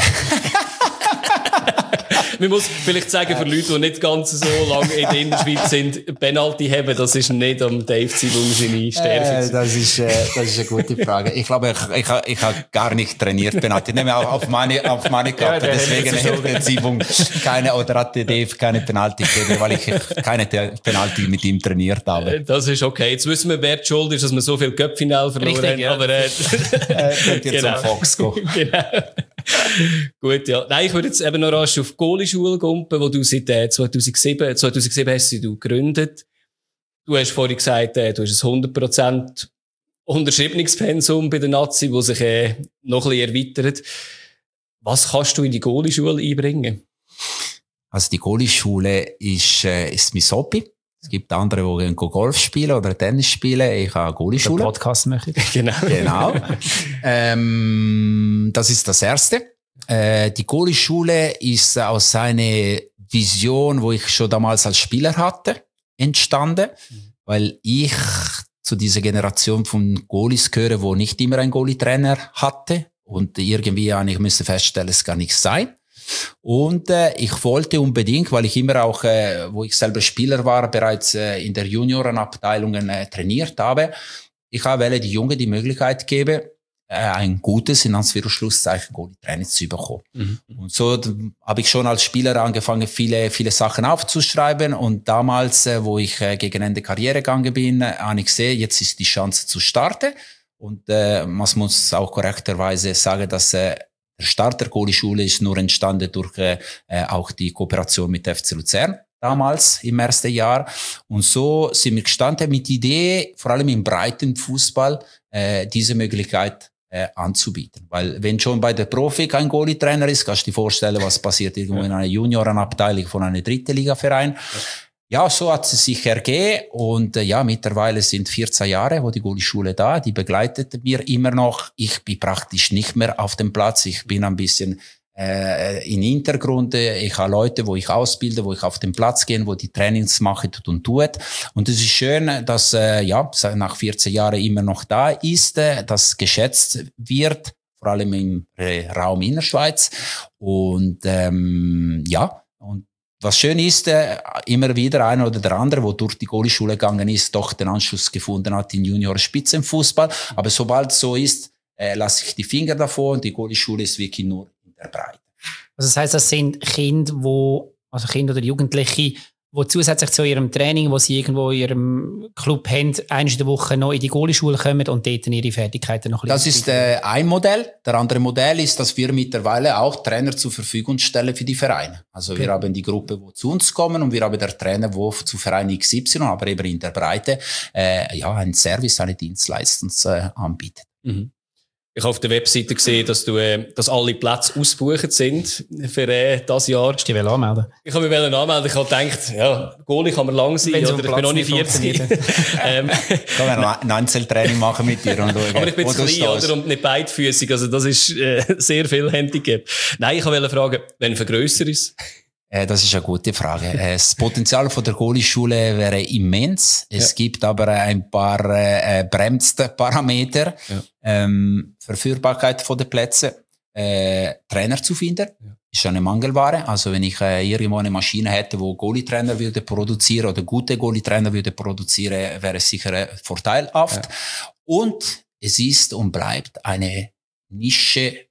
Man muss vielleicht sagen, für Leute, die nicht ganz so lange in der Innerschweiz sind, Penalty haben, das ist nicht am Dave Zibung seine Stärke. Äh, das ist, äh, das ist eine gute Frage. Ich glaube, ich, ich, ich habe gar nicht trainiert Penalty. Ich nehme auch auf meine, auf meine Kappe. Ja, deswegen hat der Zibung keine, oder hat der Dave keine Penalty gegeben, weil ich keine Penalty mit ihm trainiert habe. Das ist okay. Jetzt wissen wir, wer die Schuld ist, dass wir so viel Cup-Finale verloren haben. Ja. Aber, äh, äh, könnt ihr genau. zum Fox gehen. Genau. Gut, ja. Nein, ich würde jetzt eben noch rasch auf die Goalie-Schule gumpen, wo du seit äh, zweitausendsieben, zweitausendsieben hast du gegründet. Du hast vorhin gesagt, äh, du hast ein hundert Prozent unterschriebenes Pensum bei der Nazi, das sich äh, noch ein bisschen erweitert. Was kannst du in die Goalie-Schule einbringen? Also die Goalie-Schule ist, äh, ist mein Hobby. Es gibt andere, die gehen Golf spielen oder Tennis spielen. Ich habe eine Goalie-Schule. Podcast möchte ich. Genau. genau. ähm, das ist das Erste. Äh, die Goalie-Schule ist aus einer Vision, wo ich schon damals als Spieler hatte, entstanden. Mhm. weil ich zu dieser Generation von Goalies gehöre, wo nicht immer ein Goalie-Trainer hatte. Und irgendwie ich musste feststellen, es kann nicht sein. Und äh, ich wollte unbedingt, weil ich immer auch, äh, wo ich selber Spieler war, bereits äh, in der Juniorenabteilungen äh, trainiert habe, ich habe die Jungen die Möglichkeit geben, äh, ein gutes, in Anführungszeichen, Goalie-Training zu bekommen. Mhm. Und so habe ich schon als Spieler angefangen, viele, viele Sachen aufzuschreiben. Und damals, äh, wo ich äh, gegen Ende Karriere gegangen bin, äh, habe ich gesehen, jetzt ist die Chance zu starten. Und äh, man muss auch korrekterweise sagen, dass äh, der Start der Goalie-Schule ist nur entstanden durch äh, auch die Kooperation mit F C Luzern, damals im ersten Jahr. Und so sind wir gestanden mit der Idee, vor allem im breiten Fußball, äh, diese Möglichkeit äh, anzubieten. Weil wenn schon bei der Profi kein Goalie-Trainer ist, kannst du dir vorstellen, was passiert irgendwo ja. in einer Juniorenabteilung von einem Dritte-Liga-Verein. Ja. Ja, so hat es sich ergeben und äh, ja, mittlerweile sind vierzehn Jahre, wo die Goalie-Schule da, die begleitet mir immer noch. Ich bin praktisch nicht mehr auf dem Platz, ich bin ein bisschen äh, im Hintergrund. Ich habe Leute, wo ich ausbilde, wo ich auf den Platz gehe, wo die Trainings mache und tut. Und es ist schön, dass äh, ja nach vierzehn Jahren immer noch da ist, äh, dass geschätzt wird, vor allem im äh, Raum Innerschweiz. Und ähm, ja, und was schön ist, äh, immer wieder einer oder der andere, wo durch die Goalie-Schule gegangen ist, doch den Anschluss gefunden hat in Junioren-Spitzenfußball. Aber sobald so ist, äh, lasse ich die Finger davon und die Goalie-Schule ist wirklich nur in der Breite. Also das heisst, das sind Kinder, wo, also Kinder oder Jugendliche, die zusätzlich zu ihrem Training, wo sie irgendwo in ihrem Club haben, einmal in der Woche noch in die Goalie-Schule kommen und dort ihre Fertigkeiten noch ein bisschen. Das ist äh, ein Modell. Der andere Modell ist, dass wir mittlerweile auch Trainer zur Verfügung stellen für die Vereine. Also okay. Wir haben die Gruppe, wo zu uns kommen und wir haben der Trainer, wo zu Verein X Y, aber eben in der Breite, äh, ja, einen Service, eine Dienstleistung äh, anbietet. Mhm. Ich habe auf der Webseite gesehen, dass du, äh, dass alle Plätze ausgebucht sind für äh, das Jahr. Hast du dich anmelden? Ich habe mich anmelden. Ich habe gedacht, ja, Goalie kann man lang sein, Wenn oder ich bin noch nicht vierzig. ähm, kann man ein Einzeltraining machen mit dir und schauen, aber ich bin zu klein, oder, und nicht beidfüßig. Also das ist äh, sehr viel Handicap. Nein, ich wollte fragen, wenn vergrösser ist. Das ist eine gute Frage. Das Potenzial von der Goalie-Schule wäre immens. Es ja. gibt aber ein paar äh, bremste Parameter. Ja. Ähm, Verfügbarkeit von den Plätzen. Äh, Trainer zu finden, ja. ist eine Mangelware. Also wenn ich äh, irgendwo eine Maschine hätte, wo Goalie-Trainer würde produzieren oder gute Goalie-Trainer würde produzieren, wäre es sicher vorteilhaft. Ja. Und es ist und bleibt eine Nische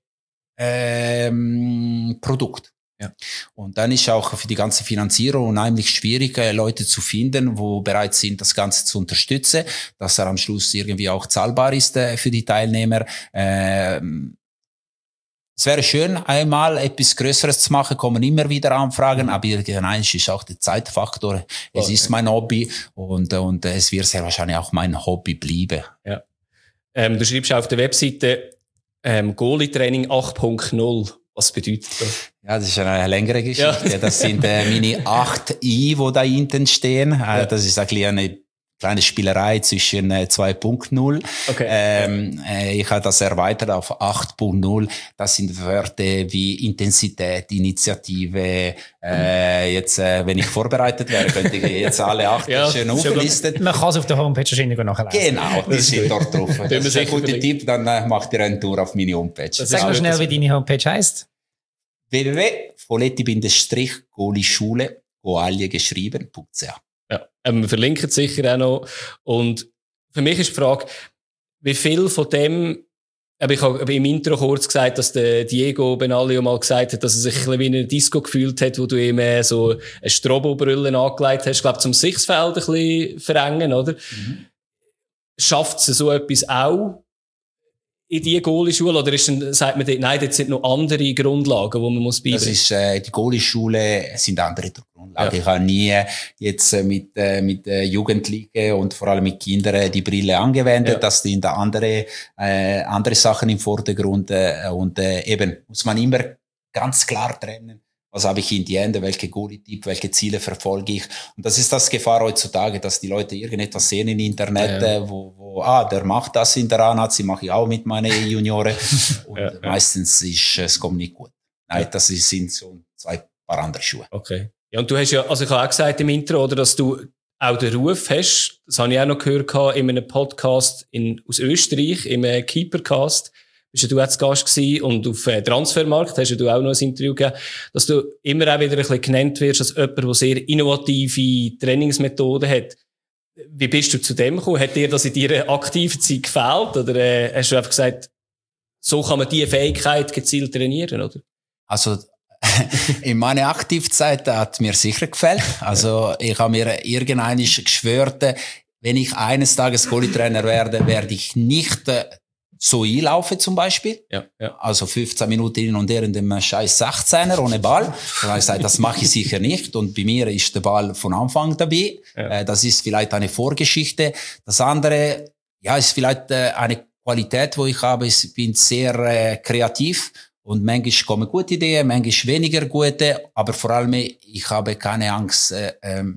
ähm, Produkt. Ja. Und dann ist auch für die ganze Finanzierung unheimlich schwierig, Leute zu finden, wo bereit sind, das Ganze zu unterstützen, dass er am Schluss irgendwie auch zahlbar ist für die Teilnehmer. Ähm, es wäre schön, einmal etwas Größeres zu machen, kommen immer wieder Anfragen, aber irgendwann ist auch der Zeitfaktor. Es okay. ist mein Hobby und, und es wird sehr wahrscheinlich auch mein Hobby bleiben. Ja. Ähm, du schreibst auf der Webseite ähm, Goalie-Training acht Punkt null. Was bedeutet das? Ja, das ist eine längere Geschichte. Ja. Das sind äh, meine acht I, die da hinten stehen. Äh, ja. Das ist eigentlich eine kleine Spielerei zwischen äh, zwei Punkt null. Okay. Ähm, äh, ich habe das erweitert auf acht Punkt null. Das sind Wörter wie Intensität, Initiative. Äh, jetzt, äh, wenn ich vorbereitet wäre, könnte ich jetzt alle acht ja, schön auflisten. Man kann es auf der Homepage wahrscheinlich nachlesen. Genau, die sind dort drauf. Das ist ein guter Tipp, dann äh, macht ihr eine Tour auf meine Homepage. Sag mal schnell, wie deine Homepage heisst. w w w punkt folletti-goalie-schule, goalie geschrieben, punkt c h. Ja, ähm, wir verlinken es sicher auch noch. Und für mich ist die Frage, wie viel von dem, ich habe im Intro kurz gesagt, dass der Diego Benaglio mal gesagt hat, dass er sich ein bisschen wie in einer Disco gefühlt hat, wo du ihm so eine Strobo-Brille angelegt hast, ich glaube, zum Sichtfeld ein bisschen verengen, oder? Mhm. Schafft es so etwas auch in die Goalie-Schule, oder ist dann, sagt man, nein, dort sind noch andere Grundlagen, die man muss beibringen? Das ist, äh, die Goalie-Schule sind andere Grundlagen. Ja. Ich habe nie jetzt äh, mit, äh, mit äh, Jugendlichen und vor allem mit Kindern die Brille angewendet. Ja. Das sind da andere, äh, andere Sachen im Vordergrund, äh, und, äh, eben, muss man immer ganz klar trennen. Was habe ich in die Hände? Welche Goalie-Typ? Welche Ziele verfolge ich? Und das ist das Gefahr heutzutage, dass die Leute irgendetwas sehen im Internet, ja, ja. wo, wo, ah, der macht das in der A-Nazi, mache ich auch mit meinen Junioren. Und ja, ja. meistens ist, es kommt nicht gut. Nein, ja. das sind so zwei paar andere Schuhe. Okay. Ja, und du hast ja, also ich habe auch gesagt im Intro, oder, dass du auch den Ruf hast, das habe ich auch noch gehört in einem Podcast in, aus Österreich, im Keepercast, bist du jetzt Gast gewesen und auf Transfermarkt hast du auch noch ein Interview gegeben, dass du immer auch wieder ein bisschen genannt wirst als jemand, der sehr innovative Trainingsmethoden hat. Wie bist du zu dem gekommen? Hat dir das in deiner aktiven Zeit gefällt? Oder äh, hast du einfach gesagt, so kann man diese Fähigkeit gezielt trainieren, oder? Also, in meiner Aktivzeit hat mir sicher gefällt. Also, ich habe mir irgendwann geschwört, wenn ich eines Tages Goalie-Trainer werde, werde ich nicht äh, so einlaufen zum Beispiel. Ja, ja. Also fünfzehn Minuten hin und her in dem scheiß sechzehner ohne Ball. Dann habe ich gesagt, das mache ich sicher nicht. Und bei mir ist der Ball von Anfang dabei. Ja. Äh, das ist vielleicht eine Vorgeschichte. Das andere, ja, ist vielleicht äh, eine Qualität, wo ich habe. Ich bin sehr äh, kreativ. Und manchmal kommen gute Ideen, manchmal weniger gute. Aber vor allem, ich habe keine Angst, äh, ähm,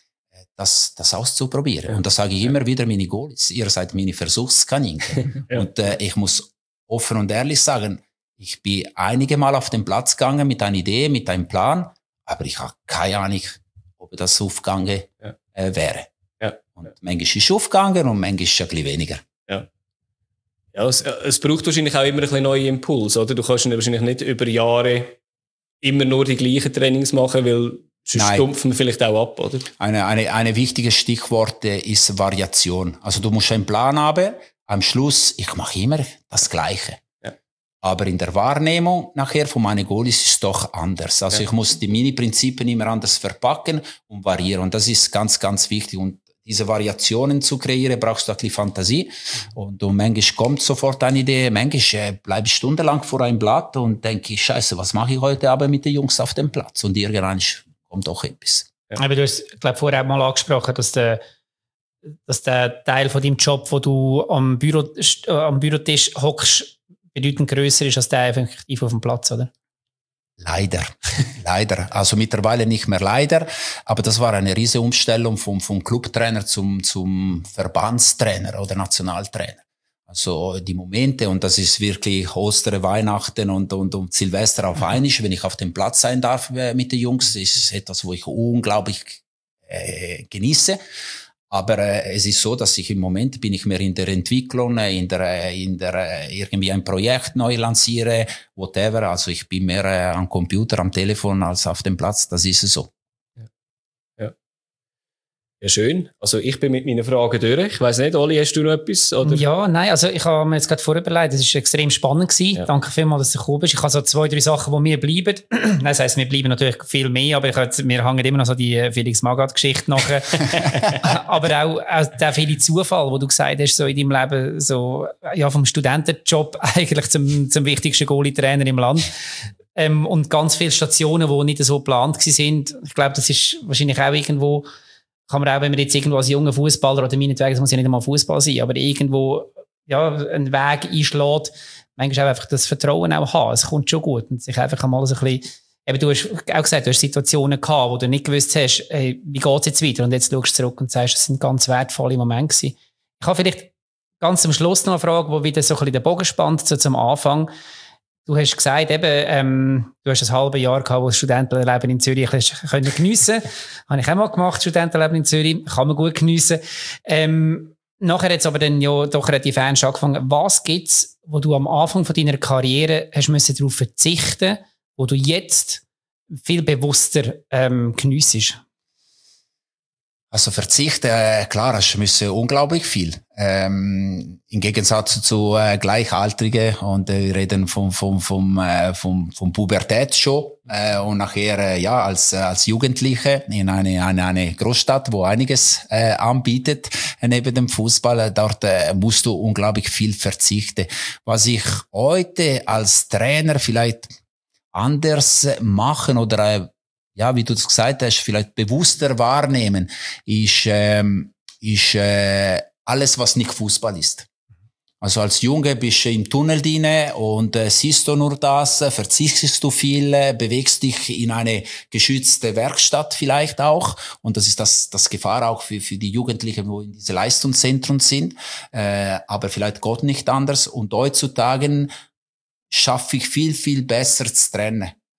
das, das auszuprobieren. Ja. Und das sage ich immer wieder meine Goalies. Ihr seid meine Versuchskaninchen. Ja. Und äh, ich muss offen und ehrlich sagen, ich bin einige Mal auf den Platz gegangen mit einer Idee, mit einem Plan, aber ich habe keine Ahnung, ob das aufgegangen ja. äh, wäre. Ja. Und manchmal ist es aufgegangen und manchmal ist es ein bisschen weniger. Ja. Ja, es, es braucht wahrscheinlich auch immer ein bisschen neue Impulse, oder? Du kannst wahrscheinlich nicht über Jahre immer nur die gleichen Trainings machen, weil sonst stumpfen wir vielleicht auch ab, oder? Eine, eine, eine wichtige Stichwort ist Variation. Also du musst einen Plan haben. Am Schluss, ich mache immer das Gleiche. Ja. Aber in der Wahrnehmung nachher von meinen Goalies ist es doch anders. Also ja. ich muss die Mini-Prinzipien immer anders verpacken und variieren. Und das ist ganz, ganz wichtig. Und diese Variationen zu kreieren, brauchst du ein bisschen Fantasie. Und, und manchmal kommt sofort eine Idee. Manchmal äh, bleibe ich stundenlang vor einem Blatt und denke, Scheiße, was mache ich heute Abend mit den Jungs auf dem Platz? Und irgendwann kommt auch etwas. Ja. Aber du hast, glaube vorher auch mal angesprochen, dass der, dass der Teil von deinem Job, wo du am, Büro, äh, am Bürotisch hockst, bedeutend grösser ist als der effektiv auf dem Platz, oder? Leider, leider. Also mittlerweile nicht mehr leider, aber das war eine riesige Umstellung vom, vom Clubtrainer zum, zum Verbandstrainer oder Nationaltrainer. Also die Momente, und das ist wirklich Ostern, Weihnachten und, und, und Silvester auf einmal, wenn ich auf dem Platz sein darf mit den Jungs, ist etwas, wo ich unglaublich äh, genieße. Aber äh, es ist so, dass ich im Moment bin ich mehr in der Entwicklung, in der, in der irgendwie ein Projekt neu lanciere, whatever. Also ich bin mehr äh, am Computer, am Telefon als auf dem Platz. Das ist es so. Ja. Ja. Ja, schön. Also ich bin mit meinen Fragen durch. Ich weiss nicht, Oli, hast du noch etwas? Oder? Ja, nein, also ich habe mir jetzt gerade vorher überlegt, es war extrem spannend gewesen. Ja. Danke vielmals, dass du gekommen bist. Ich habe so zwei, drei Sachen, die mir bleiben. Das heisst, mir bleiben natürlich viel mehr, aber ich habe, wir hängen immer noch so die Felix Magath-Geschichte nachher. Aber auch, auch der viele Zufall, wo du gesagt hast, so in deinem Leben, so, ja, vom Studentenjob eigentlich zum, zum wichtigsten Goalie-Trainer im Land. Ähm, und ganz viele Stationen, die nicht so geplant sind. Ich glaube, das ist wahrscheinlich auch irgendwo, kann man auch, wenn man jetzt irgendwo als junger Fußballer oder meinetwegen, das muss ja nicht einmal Fußball sein, aber irgendwo, ja, einen Weg einschlägt, manchmal auch einfach das Vertrauen auch haben. Es kommt schon gut. Und sich einfach einmal so ein bisschen, eben, du hast auch gesagt, du hast Situationen gehabt, wo du nicht gewusst hast, hey, wie geht's jetzt weiter? Und jetzt schaust du zurück und sagst, das sind ganz wertvolle Momente gewesen. Ich habe vielleicht ganz am Schluss noch eine Frage, die wieder so ein bisschen den Bogen spannt, so zum Anfang. Du hast gesagt, eben, ähm, du hast ein halbes Jahr gehabt, wo das Studentenleben in Zürich können geniessen. Habe ich auch mal gemacht, Studentenleben in Zürich. Kann man gut geniessen. Ähm, nachher hat es aber dann ja doch relativ ernst angefangen. Was gibt's, wo du am Anfang von deiner Karriere hast müssen darauf verzichten, wo du jetzt viel bewusster ähm, geniessest? Also Verzicht, äh, klar, es müsse unglaublich viel. Ähm, im Gegensatz zu äh, Gleichaltrigen, und äh, wir reden vom vom vom äh, vom vom Pubertät schon äh, und nachher äh, ja als äh, als Jugendliche in eine eine eine Großstadt, wo einiges äh, anbietet äh, neben dem Fußball. Dort äh, musst du unglaublich viel verzichten. Was ich heute als Trainer vielleicht anders machen oder äh, ja, wie du das gesagt hast, vielleicht bewusster wahrnehmen, ist, ähm, ist äh, alles, was nicht Fußball ist. Also als Junge bist du im Tunnel drin und äh, siehst du nur das, verzichtest du viel, bewegst dich in eine geschützte Werkstatt vielleicht auch. Und das ist das, das Gefahr auch für, für die Jugendlichen, wo in diese Leistungszentren sind. Äh, aber vielleicht Gott nicht anders. Und heutzutage schaffe ich viel, viel besser zu trennen.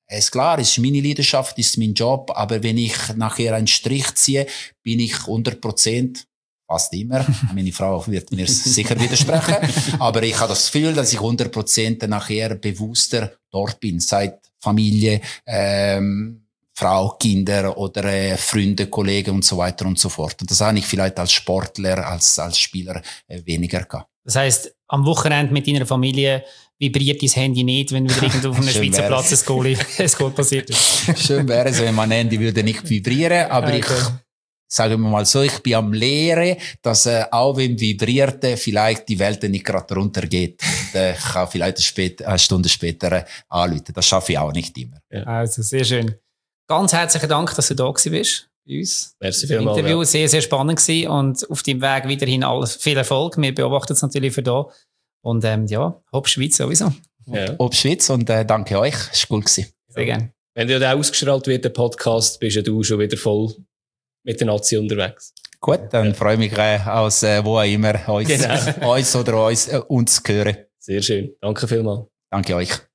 ist klar, es ist meine Leidenschaft, ist mein Job, aber wenn ich nachher einen Strich ziehe, bin ich hundert Prozent, fast immer, meine Frau wird mir sicher widersprechen, aber ich habe das Gefühl, dass ich hundert Prozent nachher bewusster dort bin, seit Familie, ähm, Frau, Kinder oder äh, Freunde, Kollegen und so weiter und so fort. Und das habe ich vielleicht als Sportler, als, als Spieler äh, weniger gehabt. Das heisst, am Wochenende mit deiner Familie vibriert dein Handy nicht, wenn wieder irgendwo auf einem Schweizer wäre. Platz ein Goal, ein Goal passiert ist. Schön wäre es, wenn mein Handy würde nicht vibrieren, aber Okay. ich, sagen wir mal so, ich bin am Lehren, dass äh, auch wenn vibrierte, vielleicht die Welt nicht gerade runtergeht. Und, äh, ich kann vielleicht eine, spät, eine Stunde später äh, anrufen. Das schaffe ich auch nicht immer. Ja. Also, sehr schön. Ganz herzlichen Dank, dass du da gewesen bist bei uns. Merci Das vielmals. Interview Ja. sehr, sehr spannend gewesen und auf deinem Weg weiterhin alles, viel Erfolg. Wir beobachten es natürlich für da. Und ähm, ja, Hop Schweiz sowieso. Ja. Ob Schweiz und äh, danke euch, es war cool gewesen. Sehr gerne. Wenn ja der ausgestrahlt wird, der Podcast, bist ja du schon wieder voll mit der Nazi unterwegs. Gut, dann ja. freue ich mich äh, aus äh, wo auch immer uns, Genau. uns oder uns, äh, uns zu hören. Sehr schön. Danke vielmals. Danke euch.